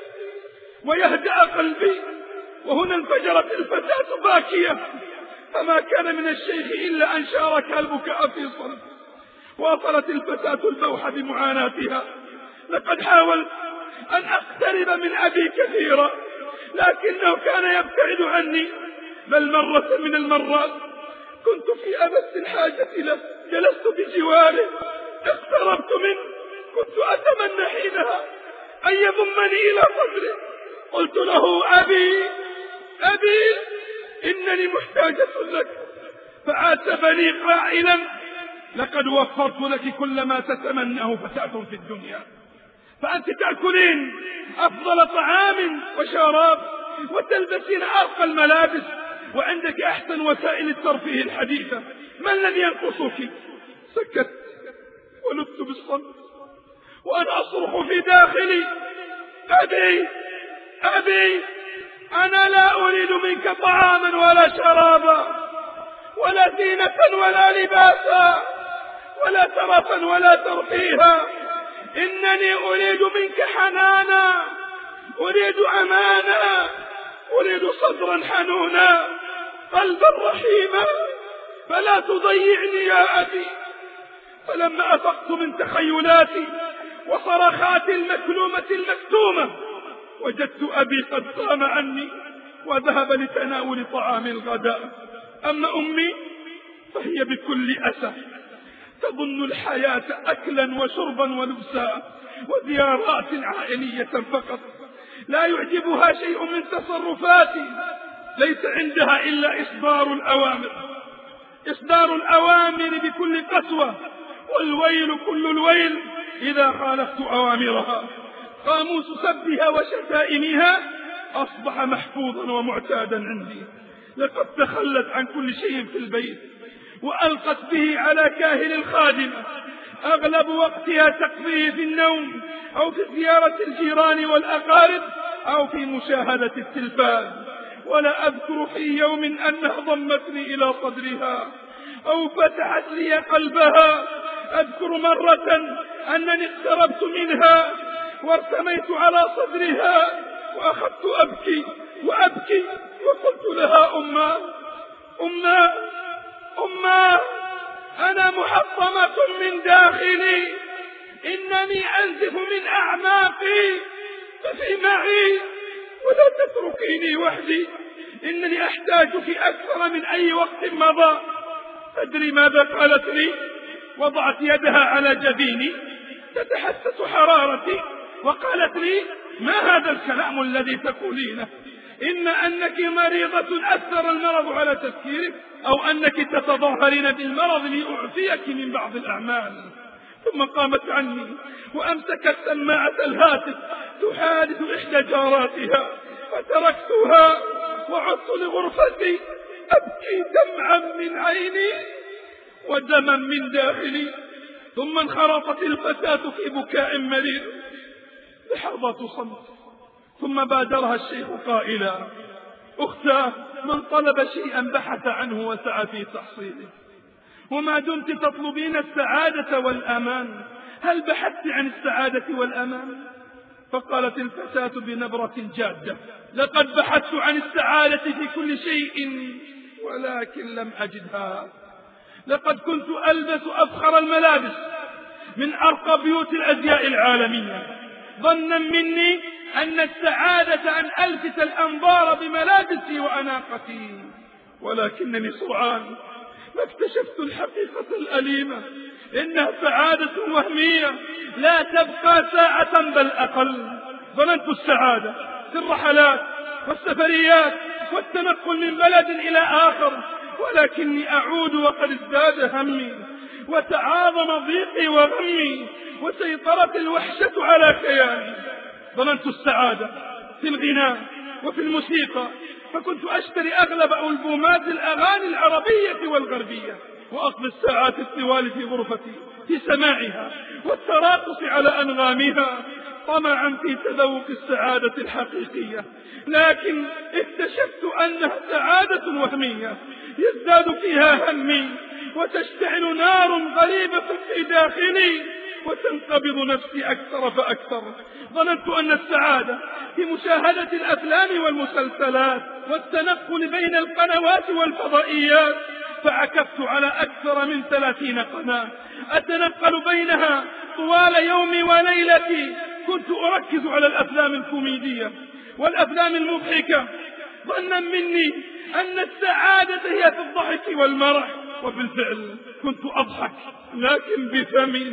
ويهدأ قلبي. وهنا انفجرت الفتاة باكية، فما كان من الشيخ إلا أن شاركها البكاء في صلب. واصلت الفتاة البوح بمعاناتها: لقد حاولت أن أقترب من أبي كثيرا، لكنه كان يبتعد عني، بل مرة من المرات كنت في أمس الحاجة له، جلست بجواره، اقتربت منه، كنت أتمنى حينها أن يضمني إلى صدره. قلت له: أبي إنني محتاجة لك. فعاتبني قائلا: لقد وفرت لك كل ما تتمناه فتاة في الدنيا، فأنت تأكلين أفضل طعام وشراب وتلبسين أرقى الملابس وعندك أحسن وسائل الترفيه الحديثة، ما الذي ينقصك؟ سكت ولدت بالصمت وأنا أصرخ في داخلي: أبي أنا لا أريد منك طعاما ولا شرابا ولا زينة ولا لباسا ولا ترفا ولا ترفيها، إنني أريد منك حنانا، أريد أمانا، أريد صدرا حنونا، قلبا رحيما، فلا تضيعني يا أبي. فلما أفقت من تخيلاتي وصرخاتي المكلومة المكتومة وجدت أبي قد قام عني وذهب لتناول طعام الغداء. أما أمي فهي بكل أسف تظن الحياة أكلا وشربا ولبسا وزيارات عائلية فقط، لا يعجبها شيء من تصرفاتي، ليس عندها إلا إصدار الأوامر بكل قسوة، والويل كل الويل إذا خالفت أوامرها. قاموس سبها وشتائمها أصبح محفوظا ومعتادا عندي. لقد تخلت عن كل شيء في البيت وألقت به على كاهل الخادمة، أغلب وقتها تقضيه في النوم أو في زيارة الجيران والأقارب أو في مشاهدة التلفاز. ولا أذكر في يوم أنها ضمتني إلى صدرها أو فتحت لي قلبها. أذكر مرة أنني اقتربت منها وارتميت على صدرها وأخذت أبكي وقلت لها: أمّا أنا محطمة من داخلي، إنني أنزف من أعماقي، ففي معي ولا تتركيني وحدي، إنني أحتاجك أكثر من أي وقت مضى. تدري ماذا قالت لي؟ وضعت يدها على جبيني تتحسس حرارتي وقالت لي: ما هذا الكلام الذي تقولينه؟ إما أنك مريضة أثر المرض على تفكيرك، أو أنك تتظاهرين بالمرض لأعفيك من بعض الأعمال. ثم قامت عني وأمسكت سماعة الهاتف تحادث إحدى جاراتها، فتركتها وعدت لغرفتي أبكي دمعا من عيني ودما من داخلي. ثم انخرطت الفتاة في بكاء مرير. لحظات صمت، ثم بادرها الشيخ قائلا: أختاه، من طلب شيئا بحث عنه وسعى في تحصيله، وما دمت تطلبين السعادة والأمان، هل بحثت عن السعادة والأمان؟ فقالت الفتاة بنبرة جادة: لقد بحثت عن السعادة في كل شيء ولكن لم أجدها. لقد كنت ألبس أفخر الملابس من أرقى بيوت الأزياء العالمية، ظنا مني أن السعادة أن ألفت الأنظار بملابسي وأناقتي، ولكنني سرعان ما اكتشفت الحقيقة الأليمة، إنها سعادة وهمية لا تبقى ساعة بل أقل. ظننت السعادة في الرحلات والسفريات والتنقل من بلد إلى آخر، ولكني أعود وقد ازداد همي وتعاظم ضيقي وغمي وسيطرت الوحشة على كياني. ظننت السعادة في الغناء وفي الموسيقى، فكنت أشتري أغلب ألبومات الأغاني العربية والغربية وأقضي الساعات الطوال في غرفتي في سماعها والتراقص على أنغامها طمعا في تذوق السعادة الحقيقية. لكن اكتشفت أنها سعادة وهمية يزداد فيها همي وتشتعل نار غريبة في داخلي وتنقبض نفسي أكثر فأكثر. ظننت أن السعادة في مشاهدة الأفلام والمسلسلات والتنقل بين القنوات والفضائيات، فعكفت على أكثر من 30 قناة أتنقل بينها طوال يومي وليلتي. كنت أركز على الأفلام الكوميدية والأفلام المضحكة، ظنا مني أن السعادة هي في الضحك والمرح. وبالفعل كنت أضحك لكن بفمي،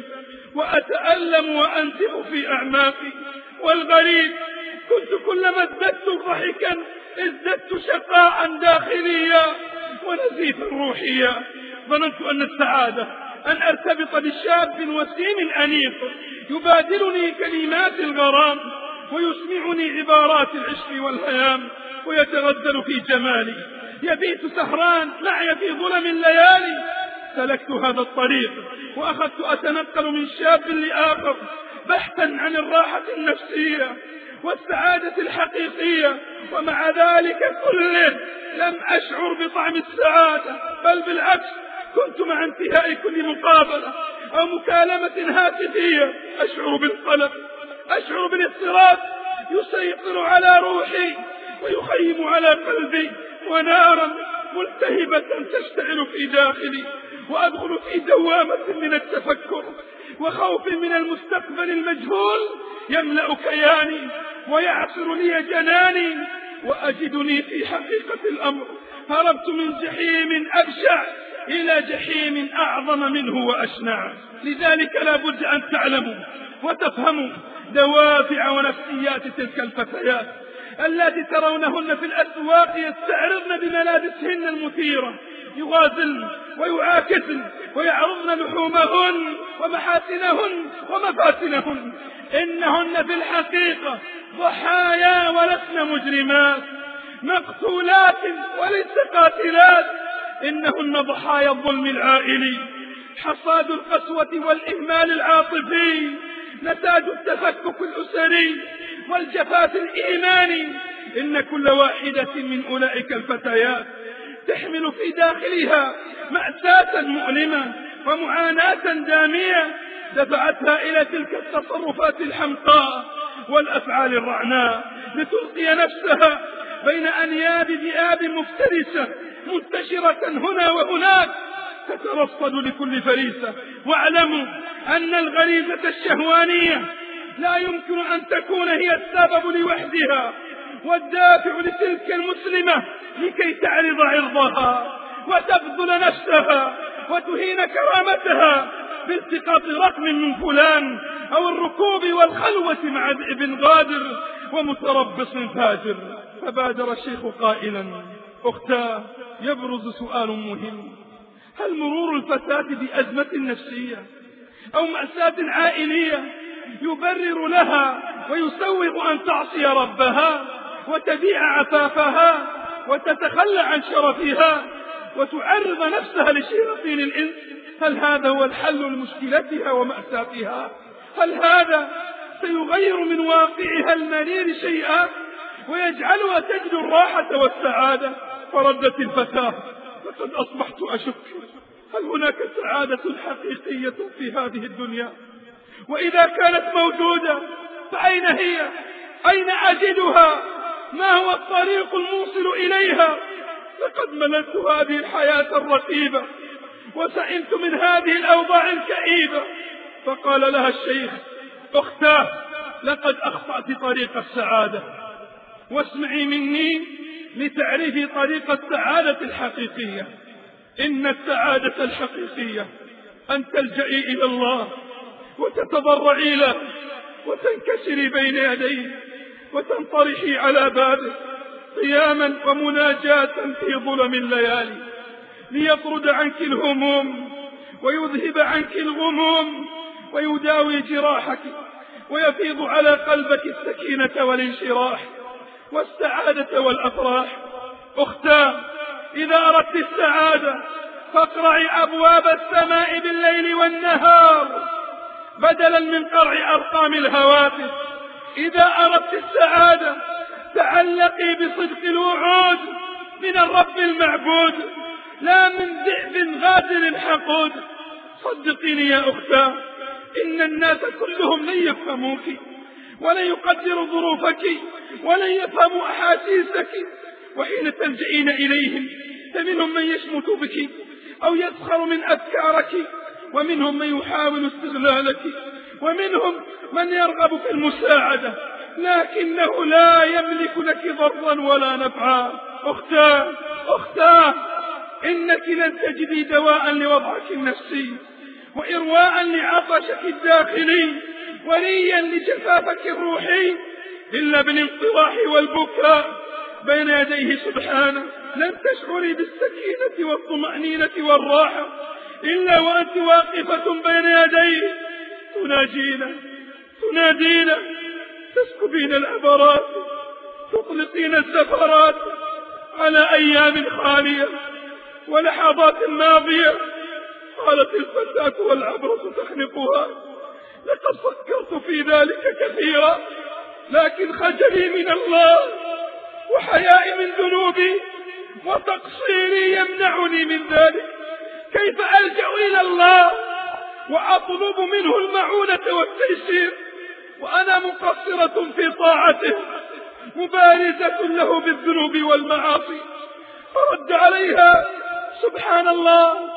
وأتألم وأنتف في أعماقي. والغريب كنت كلما ازددت ضحكا ازددت شقاء داخليا ونزيفا روحيا. ظننت أن السعادة أن أرتبط بشاب وسيم أنيق يبادلني كلمات الغرام ويسمعني عبارات العشق والهيام ويتغزل في جمالي، يبيت سهران معي في ظلم الليالي. سلكت هذا الطريق وأخذت أتنقل من شاب لآخر بحثا عن الراحة النفسية والسعادة الحقيقية، ومع ذلك كله لم أشعر بطعم السعادة، بل بالعكس كنت مع انتهاء كل مقابلة أو مكالمة هاتفية أشعر بالقلق، أشعر بالاضطراب يسيطر على روحي ويخيم على قلبي، ونارا ملتهبة تشتعل في داخلي، وأدخل في دوامة من التفكر وخوف من المستقبل المجهول يملأ كياني ويعصر لي جناني، وأجدني في حقيقة الأمر هربت من جحيم أبشع إلى جحيم أعظم منه وأشنع. لذلك لا بد أن تعلموا وتفهموا دوافع ونفسيات تلك الفتيات التي ترونهن في الأسواق يستعرضن بملابسهن المثيرة، يغازلن ويعاكسن ويعرضن لحومهن ومحاسنهن ومفاتنهن. إنهن في الحقيقة ضحايا ولسن مجرمات، مقتولات وليس قاتلات. إنهن ضحايا الظلم العائلي، حصاد القسوة والإهمال العاطفي، نتاج التفكك الأسري والجفاف الإيماني. إن كل واحدة من أولئك الفتيات تحمل في داخلها مأساة مؤلمة ومعاناة دامية دفعتها إلى تلك التصرفات الحمقاء والأفعال الرعناء، لتلقي نفسها بين أنياب ذئاب مفترسة منتشرة هنا وهناك تترصد لكل فريسة. واعلموا أن الغريزة الشهوانية لا يمكن أن تكون هي السبب لوحدها والدافع لتلك المسلمة لكي تعرض عرضها وتبذل نفسها وتهين كرامتها بالتقاط رقم من فلان أو الركوب والخلوة مع ذئب غادر ومتربص فاجر. فبادر الشيخ قائلا: أختاه، يبرز سؤال مهم: هل مرور الفتاة بأزمة نفسية أو مأساة عائلية يبرر لها ويسوغ أن تعصي ربها وتبيع عفافها وتتخلى عن شرفها وتعرض نفسها لشياطين الإنس؟ هل هذا هو الحل لمشكلتها ومأساتها؟ هل هذا سيغير من واقعها المرير شيئا ويجعلها تجد الراحة والسعادة؟ فردت الفتاة: لقد أصبحت أشك، هل هناك سعادة حقيقية في هذه الدنيا؟ وإذا كانت موجودة فأين هي؟ أين أجدها؟ ما هو الطريق الموصل إليها؟ لقد مللت هذه الحياة الرتيبة وسئمت من هذه الأوضاع الكئيبة. فقال لها الشيخ: أختاه، لقد أخطأت طريق السعادة، واسمعي مني لتعرفي طريق السعادة الحقيقية. إن السعادة الحقيقية أن تلجئي إلى الله وتتضرعي له وتنكسري بين يديه وتنطرحي على بابه قياما ومناجاة في ظلم الليالي، ليطرد عنك الهموم ويذهب عنك الغموم ويداوي جراحك ويفيض على قلبك السكينة والانشراح والسعادة والأفراح. أختاه، إذا أردت السعادة فاقرعي أبواب السماء بالليل والنهار بدلا من قرع أرقام الهواتف. إذا أردت السعادة تعلقي بصدق الوعود من الرب المعبود لا من ذئب غادر حقود. صدقيني يا أختاه، إن الناس كلهم لن يفهموك ولن يقدروا ظروفك ولن يفهموا أحاسيسك، وحين تلجئين إليهم فمنهم من يشمت بك أو يسخر من أفكارك، ومنهم من يحاول استغلالك، ومنهم من يرغب في المساعدة لكنه لا يملك لك ضرا ولا نفعا. أختاه إنك لن تجدي دواء لوضعك النفسي وإرواء لعطشك الداخلي وليا لجفافك الروحي إلا بالانطراح والبكاء بين يديه سبحانه. لن تشعري بالسكينة والطمأنينة والراحة إلا وأنت واقفة بين يديه تنادينا تسكبين العبرات تطلقين الزفرات على أيام خالية ولحظات ماضية. قالت الفتاة والعبرة تخنقها: لقد فكرت في ذلك كثيرا، لكن خجلي من الله وحيائي من ذنوبي وتقصيري يمنعني من ذلك. كيف ألجأ إلى الله وأطلب منه المعونة والتيسير وأنا مقصرة في طاعته مبارزة له بالذنوب والمعاصي؟ فرد عليها: سبحان الله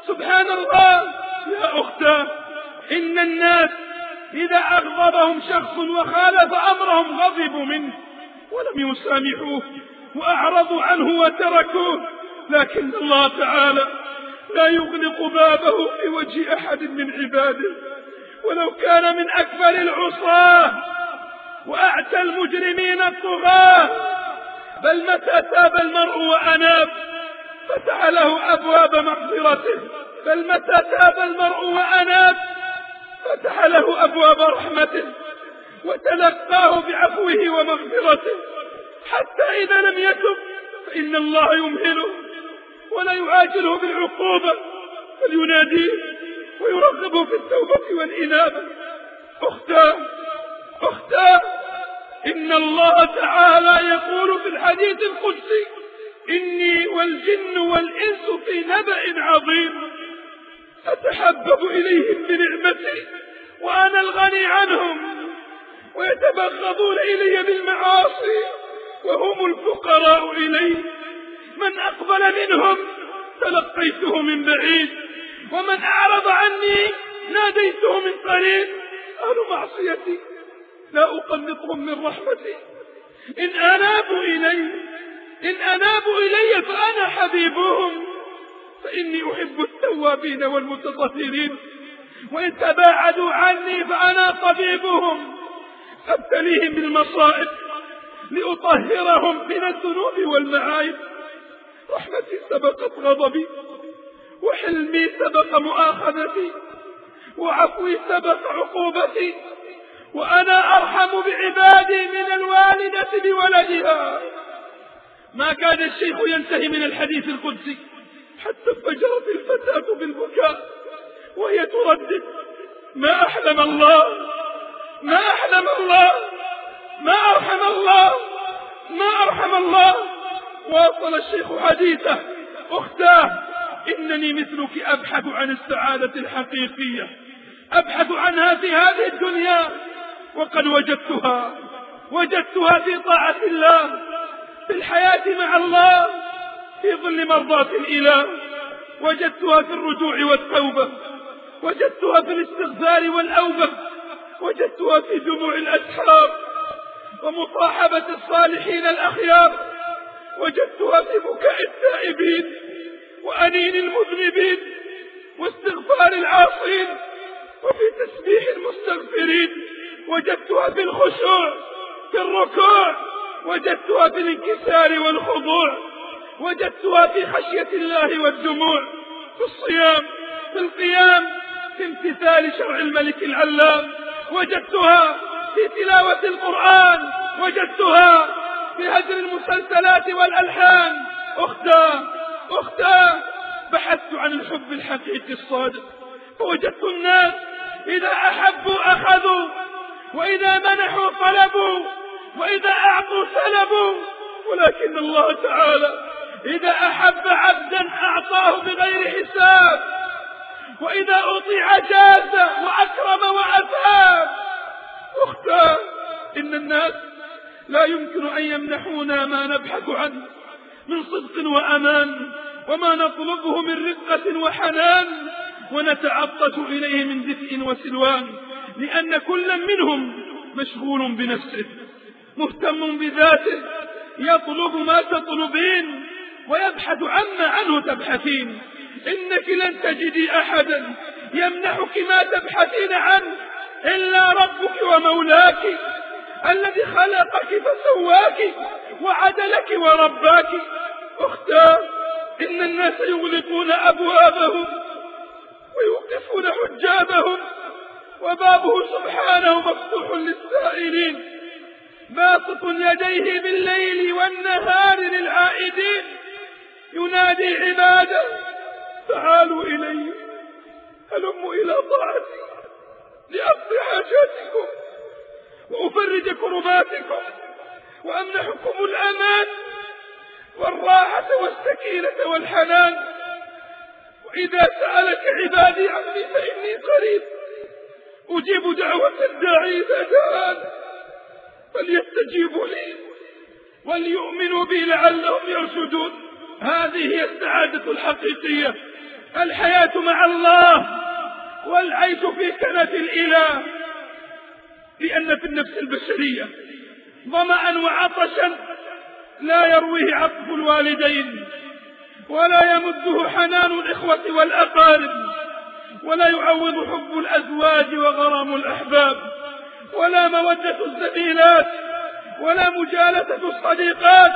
يا أختاه، إن الناس إذا أغضبهم شخص وخالف أمرهم غضبوا منه ولم يسامحوه وأعرضوا عنه وتركوه، لكن الله تعالى لا يغلق بابه في وجه أحد من عباده ولو كان من أكبر العصاة وأعتى المجرمين الطغاة. بل متى تاب المرء وأناب فتح له أبواب مغفرته، فتح له أبواب رحمته وتلقاه بعفوه ومغفرته، حتى إذا لم يتب فإن الله يمهله ولا يعاجله بالعقوبة، فليناديه ويرغبه في التوبة والإنابة. أختاه، إن الله تعالى يقول في الحديث القدسي: إني والجن والإنس في نبأ عظيم، أتحبب إليهم بنعمتي وأنا الغني عنهم، ويتبغضون إلي بالمعاصي وهم الفقراء إلي. من أقبل منهم تلقيته من بعيد، ومن أعرض عني ناديته من قريب. أهل معصيتي لا أقنطهم من رحمتي، إن أنابوا إلي فأنا حبيبهم، فإني أحب التوابين والمتطهرين، وإن تباعدوا عني فأنا طبيبهم. أبتليهم بالمصائب لأطهرهم من الذنوب والمعايب. رحمتي سبقت غضبي، وحلمي سبق مؤاخذتي، وعفوي سبق عقوبتي، وأنا أرحم بعبادي من الوالدة بولدها. ما كان الشيخ ينتهي من الحديث القدسي حتى انفجرت الفتاة بالبكاء وهي تردد: ما أحلم الله، ما أحلم الله، ما أرحم الله، ما أرحم الله. واصل الشيخ حديثه: أختاه، إنني مثلك أبحث عن السعادة الحقيقية، أبحث عنها في هذه الدنيا، وقد وجدتها في طاعة الله، في الحياة مع الله، في ظل مرضاة الإله. وجدتها في الرجوع والتوبة، وجدتها في الاستغفار والأوبة، وجدتها في دموع الأسحار ومصاحبة الصالحين الأخيار، وجدتها في بكاء التائبين وأنين المذنبين واستغفار العاصين وفي تسبيح المستغفرين. وجدتها في الخشوع في الركوع، وجدتها في الانكسار والخضوع، وجدتها في خشية الله والدموع، في الصيام، في القيام، في امتثال شرع الملك العلام. وجدتها في تلاوة القرآن، وجدتها في هجر المسلسلات والألحان. أختاه، بحثت عن الحب الحقيقي الصادق، فوجدت الناس إذا أحبوا أخذوا، وإذا منحوا طلبوا، وإذا أعطوا سلبوا. ولكن الله تعالى إذا أحب عبدا أعطاه بغير حساب، وإذا أطيع جاز وأكرم وأثاب. أختاه، إن الناس لا يمكن أن يمنحونا ما نبحث عنه من صدق وأمان، وما نطلبه من رقة وحنان، ونتعطش إليه من دفء وسلوان، لأن كل منهم مشغول بنفسه، مهتم بذاته، يطلب ما تطلبين ويبحث عما عنه تبحثين. إنك لن تجدي أحدا يمنحك ما تبحثين عنه إلا ربك ومولاك الذي خلقك فسواك وعدلك ورباك. أختاه، إن الناس يغلقون أبوابهم ويوقفون حجابهم، وبابه سبحانه مفتوح للسائلين، باسط يديه بالليل والنهار للعائدين، ينادي عباده: تعالوا إلي، هلموا إلى طاعتي لأقضي حاجاتكم وأفرج كرباتكم وأمنحكم الأمان والراحة والسكينة والحنان. وإذا سألك عبادي عني فإني قريب أجيب دعوة الداعي إذا دعان، فليستجيبوا لي وليؤمنوا بي لعلهم يرشدون. هذه هي السعادة الحقيقية، الحياة مع الله والعيش في كنف الإله. لأن في النفس البشرية ظمأ وعطشا لا يرويه عطف الوالدين، ولا يمده حنان الإخوة والأقارب، ولا يعوض حب الأزواج وغرام الأحباب، ولا مودة الزميلات، ولا مجالسة الصديقات.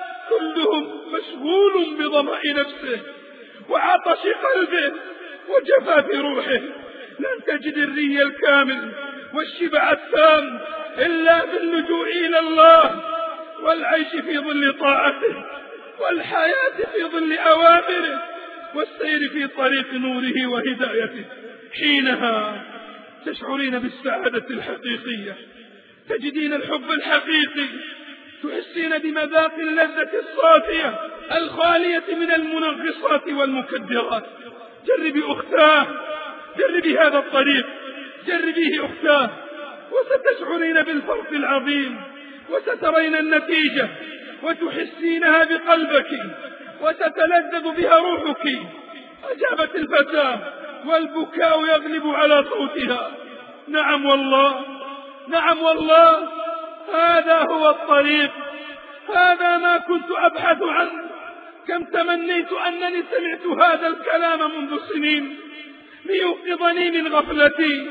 كلهم مشغول بظمأ نفسه وعطش قلبه وجفاف روحه. لن تجد الري الكامل والشبع التام إلا باللجوء إلى الله والعيش في ظل طاعته والحياة في ظل أوامره والسير في طريق نوره وهدايته. حينها تشعرين بالسعادة الحقيقية، تجدين الحب الحقيقي، تحسين بمذاق اللذة الصافية الخالية من المنغصات والمكدرات. جربي أختاه، جربي هذا الطريق، جربيه أختاه، وستشعرين بالفرق العظيم، وسترين النتيجة وتحسينها بقلبك وتتلذذ بها روحك. أجابت الفتاة والبكاء يغلب على صوتها: نعم والله، نعم والله، هذا هو الطريق، هذا ما كنت أبحث عنه. كم تمنيت أنني سمعت هذا الكلام منذ سنين ليوقظني من غفلتي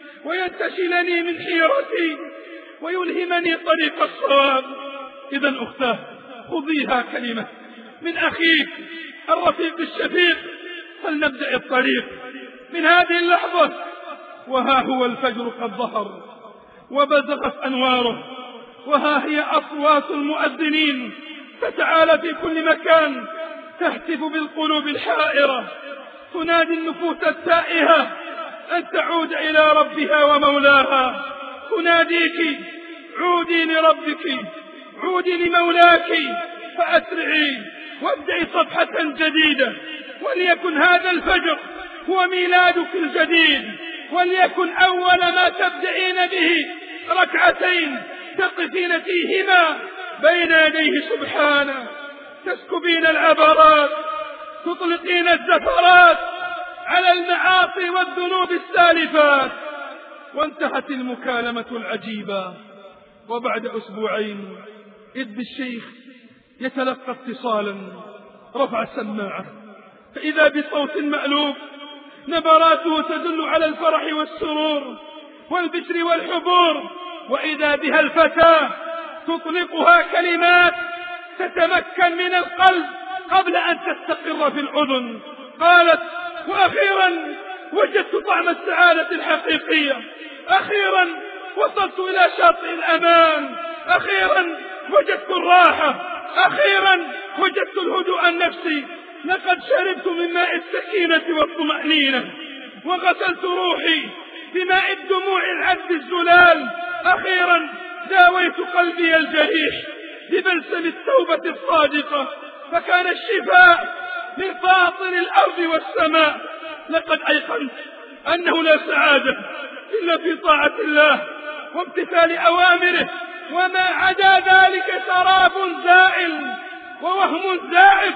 وينتشلني من حيرتي ويلهمني طريق الصواب. إذا أختاه، خذيها كلمة من أخيك الرفيق الشفيق، فلنبدأ الطريق من هذه اللحظة. وها هو الفجر قد ظهر وبزغت أنواره، وها هي أصوات المؤذنين تتعالى في كل مكان، تهتف بالقلوب الحائرة، تنادي النفوس التائهة أن تعود إلى ربها ومولاها. تناديك: عودي لربك، عودي لمولاك، فأسرعي وابدأي صفحة جديدة. وليكن هذا الفجر هو ميلادك الجديد، وليكن أول ما تبدأين به ركعتين تقفين فيهما بين يديه سبحانه، تسكبين العبرات، تطلقين الزفرات على المعاصي والذنوب السالفات. وانتهت المكالمة العجيبة. وبعد أسبوعين إذ بالشيخ يتلقى اتصالا، رفع السماعة فإذا بصوت مألوف نبراته تدل على الفرح والسرور والبشر والحبور، وإذا بها الفتاة تطلقها كلمات تتمكن من القلب قبل أن تستقر في الأذن. قالت: وأخيرا وجدت طعم السعادة الحقيقية، أخيرا وصلت إلى شاطئ الأمان، أخيرا وجدت الراحة، أخيرا وجدت الهدوء النفسي. لقد شربت من ماء السكينة والطمأنينة، وغسلت روحي بماء الدموع العذب الزلال. أخيرا داويت قلبي الجريح ببلسم التوبة الصادقة، فكان الشفاء من فاطر الأرض والسماء. لقد أيقنت أنه لا سعادة إلا في طاعة الله وامتثال أوامره، وما عدا ذلك سراب زائل ووهم زائف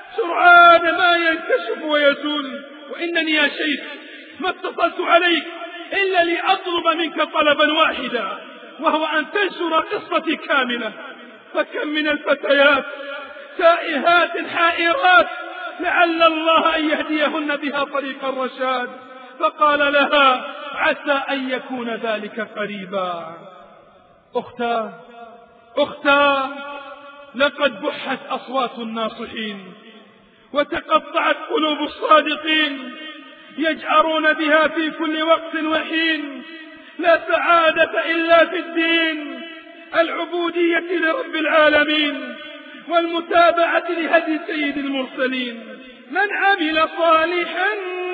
سرعان ما ينكشف ويزول. وإنني يا شيخ ما اتصلت عليك إلا لأطلب منك طلبا واحدا، وهو أن تنشر قصتي كاملة فكم من الفتيات تائهات حائرات لعل الله أن يهديهن بها طريق الرشاد، فقال لها عسى أن يكون ذلك قريبا. أختاه لقد بحت أصوات الناصحين وتقطعت قلوب الصادقين يجأرون بها في كل وقت وحين. لا سعادة إلا في الدين، العبودية لرب العالمين والمتابعة لهدي سيد المرسلين. من عمل صالحا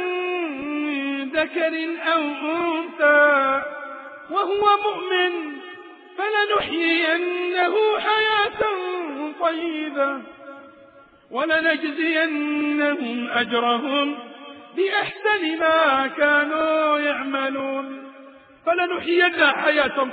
ذكر أو أنثى وهو مؤمن فلنحيينه حياة طيبة ولنجزينهم أجرهم بأحسن ما كانوا يعملون. فلنحيينها حياة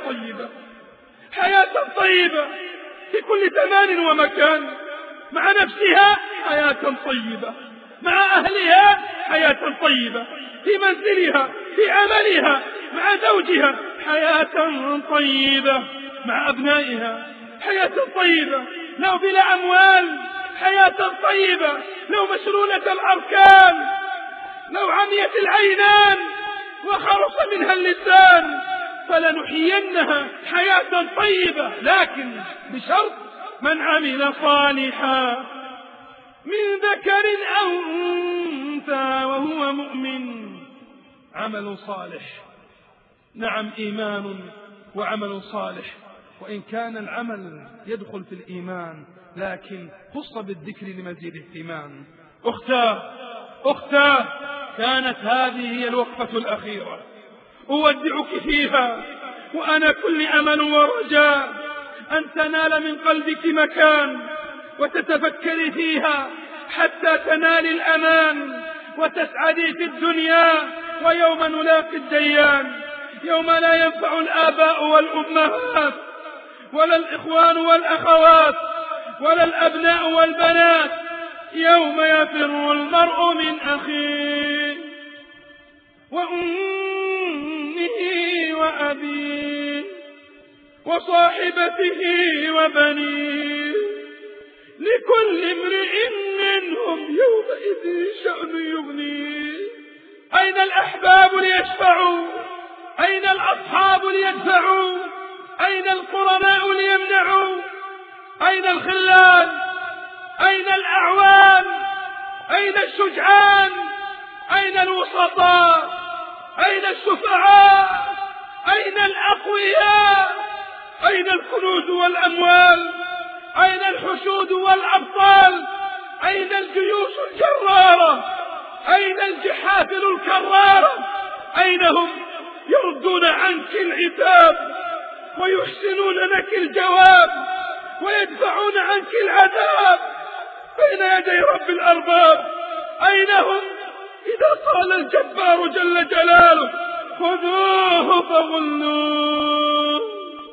طيبة في كل زمان ومكان، مع نفسها حياة طيبة، مع أهلها حياة طيبة، في منزلها، في عملها، مع زوجها حياة طيبة، مع أبنائها حياة طيبة، لو بلا أموال حياة طيبة، لو مشلولة الأركان، لو عميت العينان وخرص منها اللسان، فلنحيينها حياة طيبة، لكن بشرط من عمل صالحا من ذكر أو أنثى وهو مؤمن. عمل صالح، نعم إيمان وعمل صالح، وإن كان العمل يدخل في الإيمان لكن خص بالذكر لمزيد اهتمام. أختاه كانت هذه هي الوقفة الأخيرة، أودعك فيها وأنا كل أمل ورجاء أن تنال من قلبك مكان وتتفكري فيها حتى تنالي الأمان وتسعدي في الدنيا ويوم نلاقي الديان، يوم لا ينفع الآباء والأمهات ولا الإخوان والأخوات ولا الأبناء والبنات، يوم يفر المرء من أخيه وأمه وأبيه وصاحبته وبنيه، لكل امرئ منهم يومئذ شأن يغنيه. أين الأحباب ليشفعوا؟ أين الأصحاب ليدفعوا؟ أين القرناء ليمنعوا؟ أين الخلان؟ أين الأعوان؟ أين الشجعان؟ أين الوسطاء؟ أين الشفعاء؟ أين الأقوياء؟ أين الكنوز والأموال؟ أين الحشود والأبطال؟ أين الجيوش الجرارة؟ أين الجحافل الكرارة؟ أين هم؟ يردون عنك العتاب ويحسنون لك الجواب ويدفعون عنك العذاب بين يدي رب الأرباب. أين هم إذا قال الجبار جل جلاله خذوه فغلوه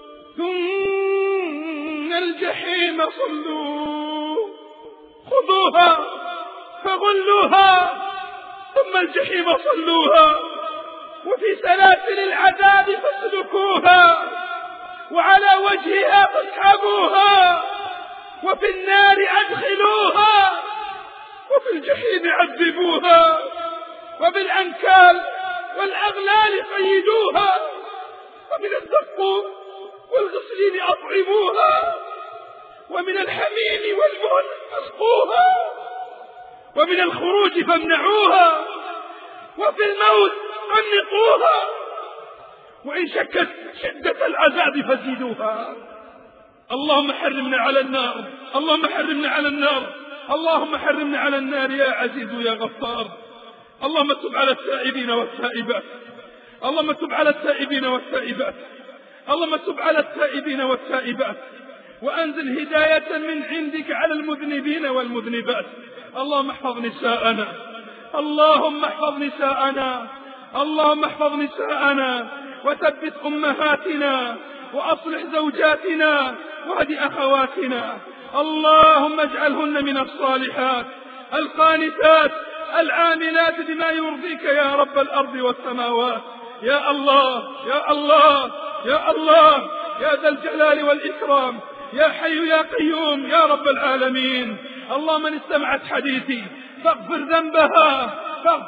ثم الجحيم صلوه؟ خذوها فغلوها ثم الجحيم صلوها، وفي سلاسل العذاب فاسلكوها، وعلى وجهها فاسحبوها، وفي النار أدخلوها، وفي الجحيم عذبوها، وبالأنكال والأغلال قيدوها، ومن الزقوم والغسلين أطعموها، ومن الحميم والمهل اسقوها، ومن الخروج فامنعوها، وفي الموت أنقوها، وإن شكت شدة العذاب فزيدوها. اللهم حرمنا على النار، اللهم حرمنا على النار، اللهم حرمنا على النار يا عزيز يا غفار. اللهم تب على التائبين والتائبات، اللهم تب على التائبين والتائبات، اللهم تب على التائبين والتائبات، وأنزل هداية من عندك على المذنبين والمذنبات. اللهم احفظ نساءنا، اللهم احفظ نساءنا، اللهم احفظ نساءنا، وثبت أمهاتنا، وأصلح زوجاتنا، واهد أخواتنا. اللهم اجعلهن من الصالحات القانتات العاملات بما يرضيك يا رب الأرض والسماوات. يا الله يا الله يا الله يا ذا الجلال والإكرام، يا حي يا قيوم يا رب العالمين. اللهم من استمعت حديثي فاغفر ذنبها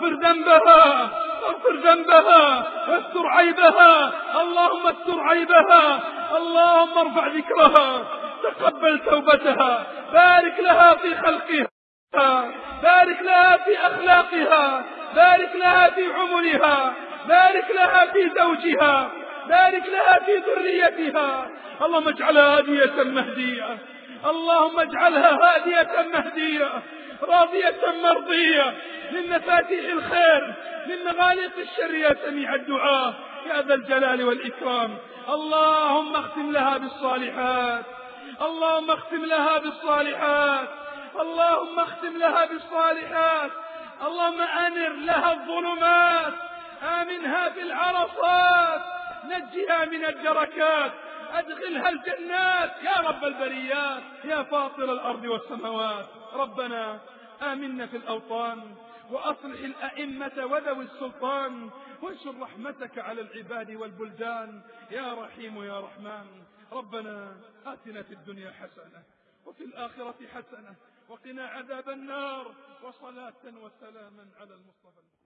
واستر عيبها. اللهم استر عيبها، اللهم ارفع ذكرها، تقبل توبتها، بارك لها في خلقها، بارك لها في أخلاقها، بارك لها في عمرها، بارك لها في زوجها، بارك لها في ذريتها. اللهم اجعلها هادية مهدية، اللهم اجعلها هادية مهدية راضية مرضية من مفاتيح الخير من مغاليق الشر يا سميع الدعاء يا ذا الجلال والإكرام. اللهم اختم لها بالصالحات، اللهم اختم لها بالصالحات، اللهم اختم لها بالصالحات. اللهم أنر لها الظلمات، آمنها في العرصات، نجها من الدركات، أدخلها الجنات يا رب البريات يا فاطر الأرض والسماوات. ربنا آمنا في الأوطان، وأصلح الأئمة وذوي السلطان، وانشر رحمتك على العباد والبلدان يا رحيم يا رحمن. ربنا آتنا في الدنيا حسنة وفي الآخرة حسنة وقنا عذاب النار، وصلاة وسلاما على المصطفى.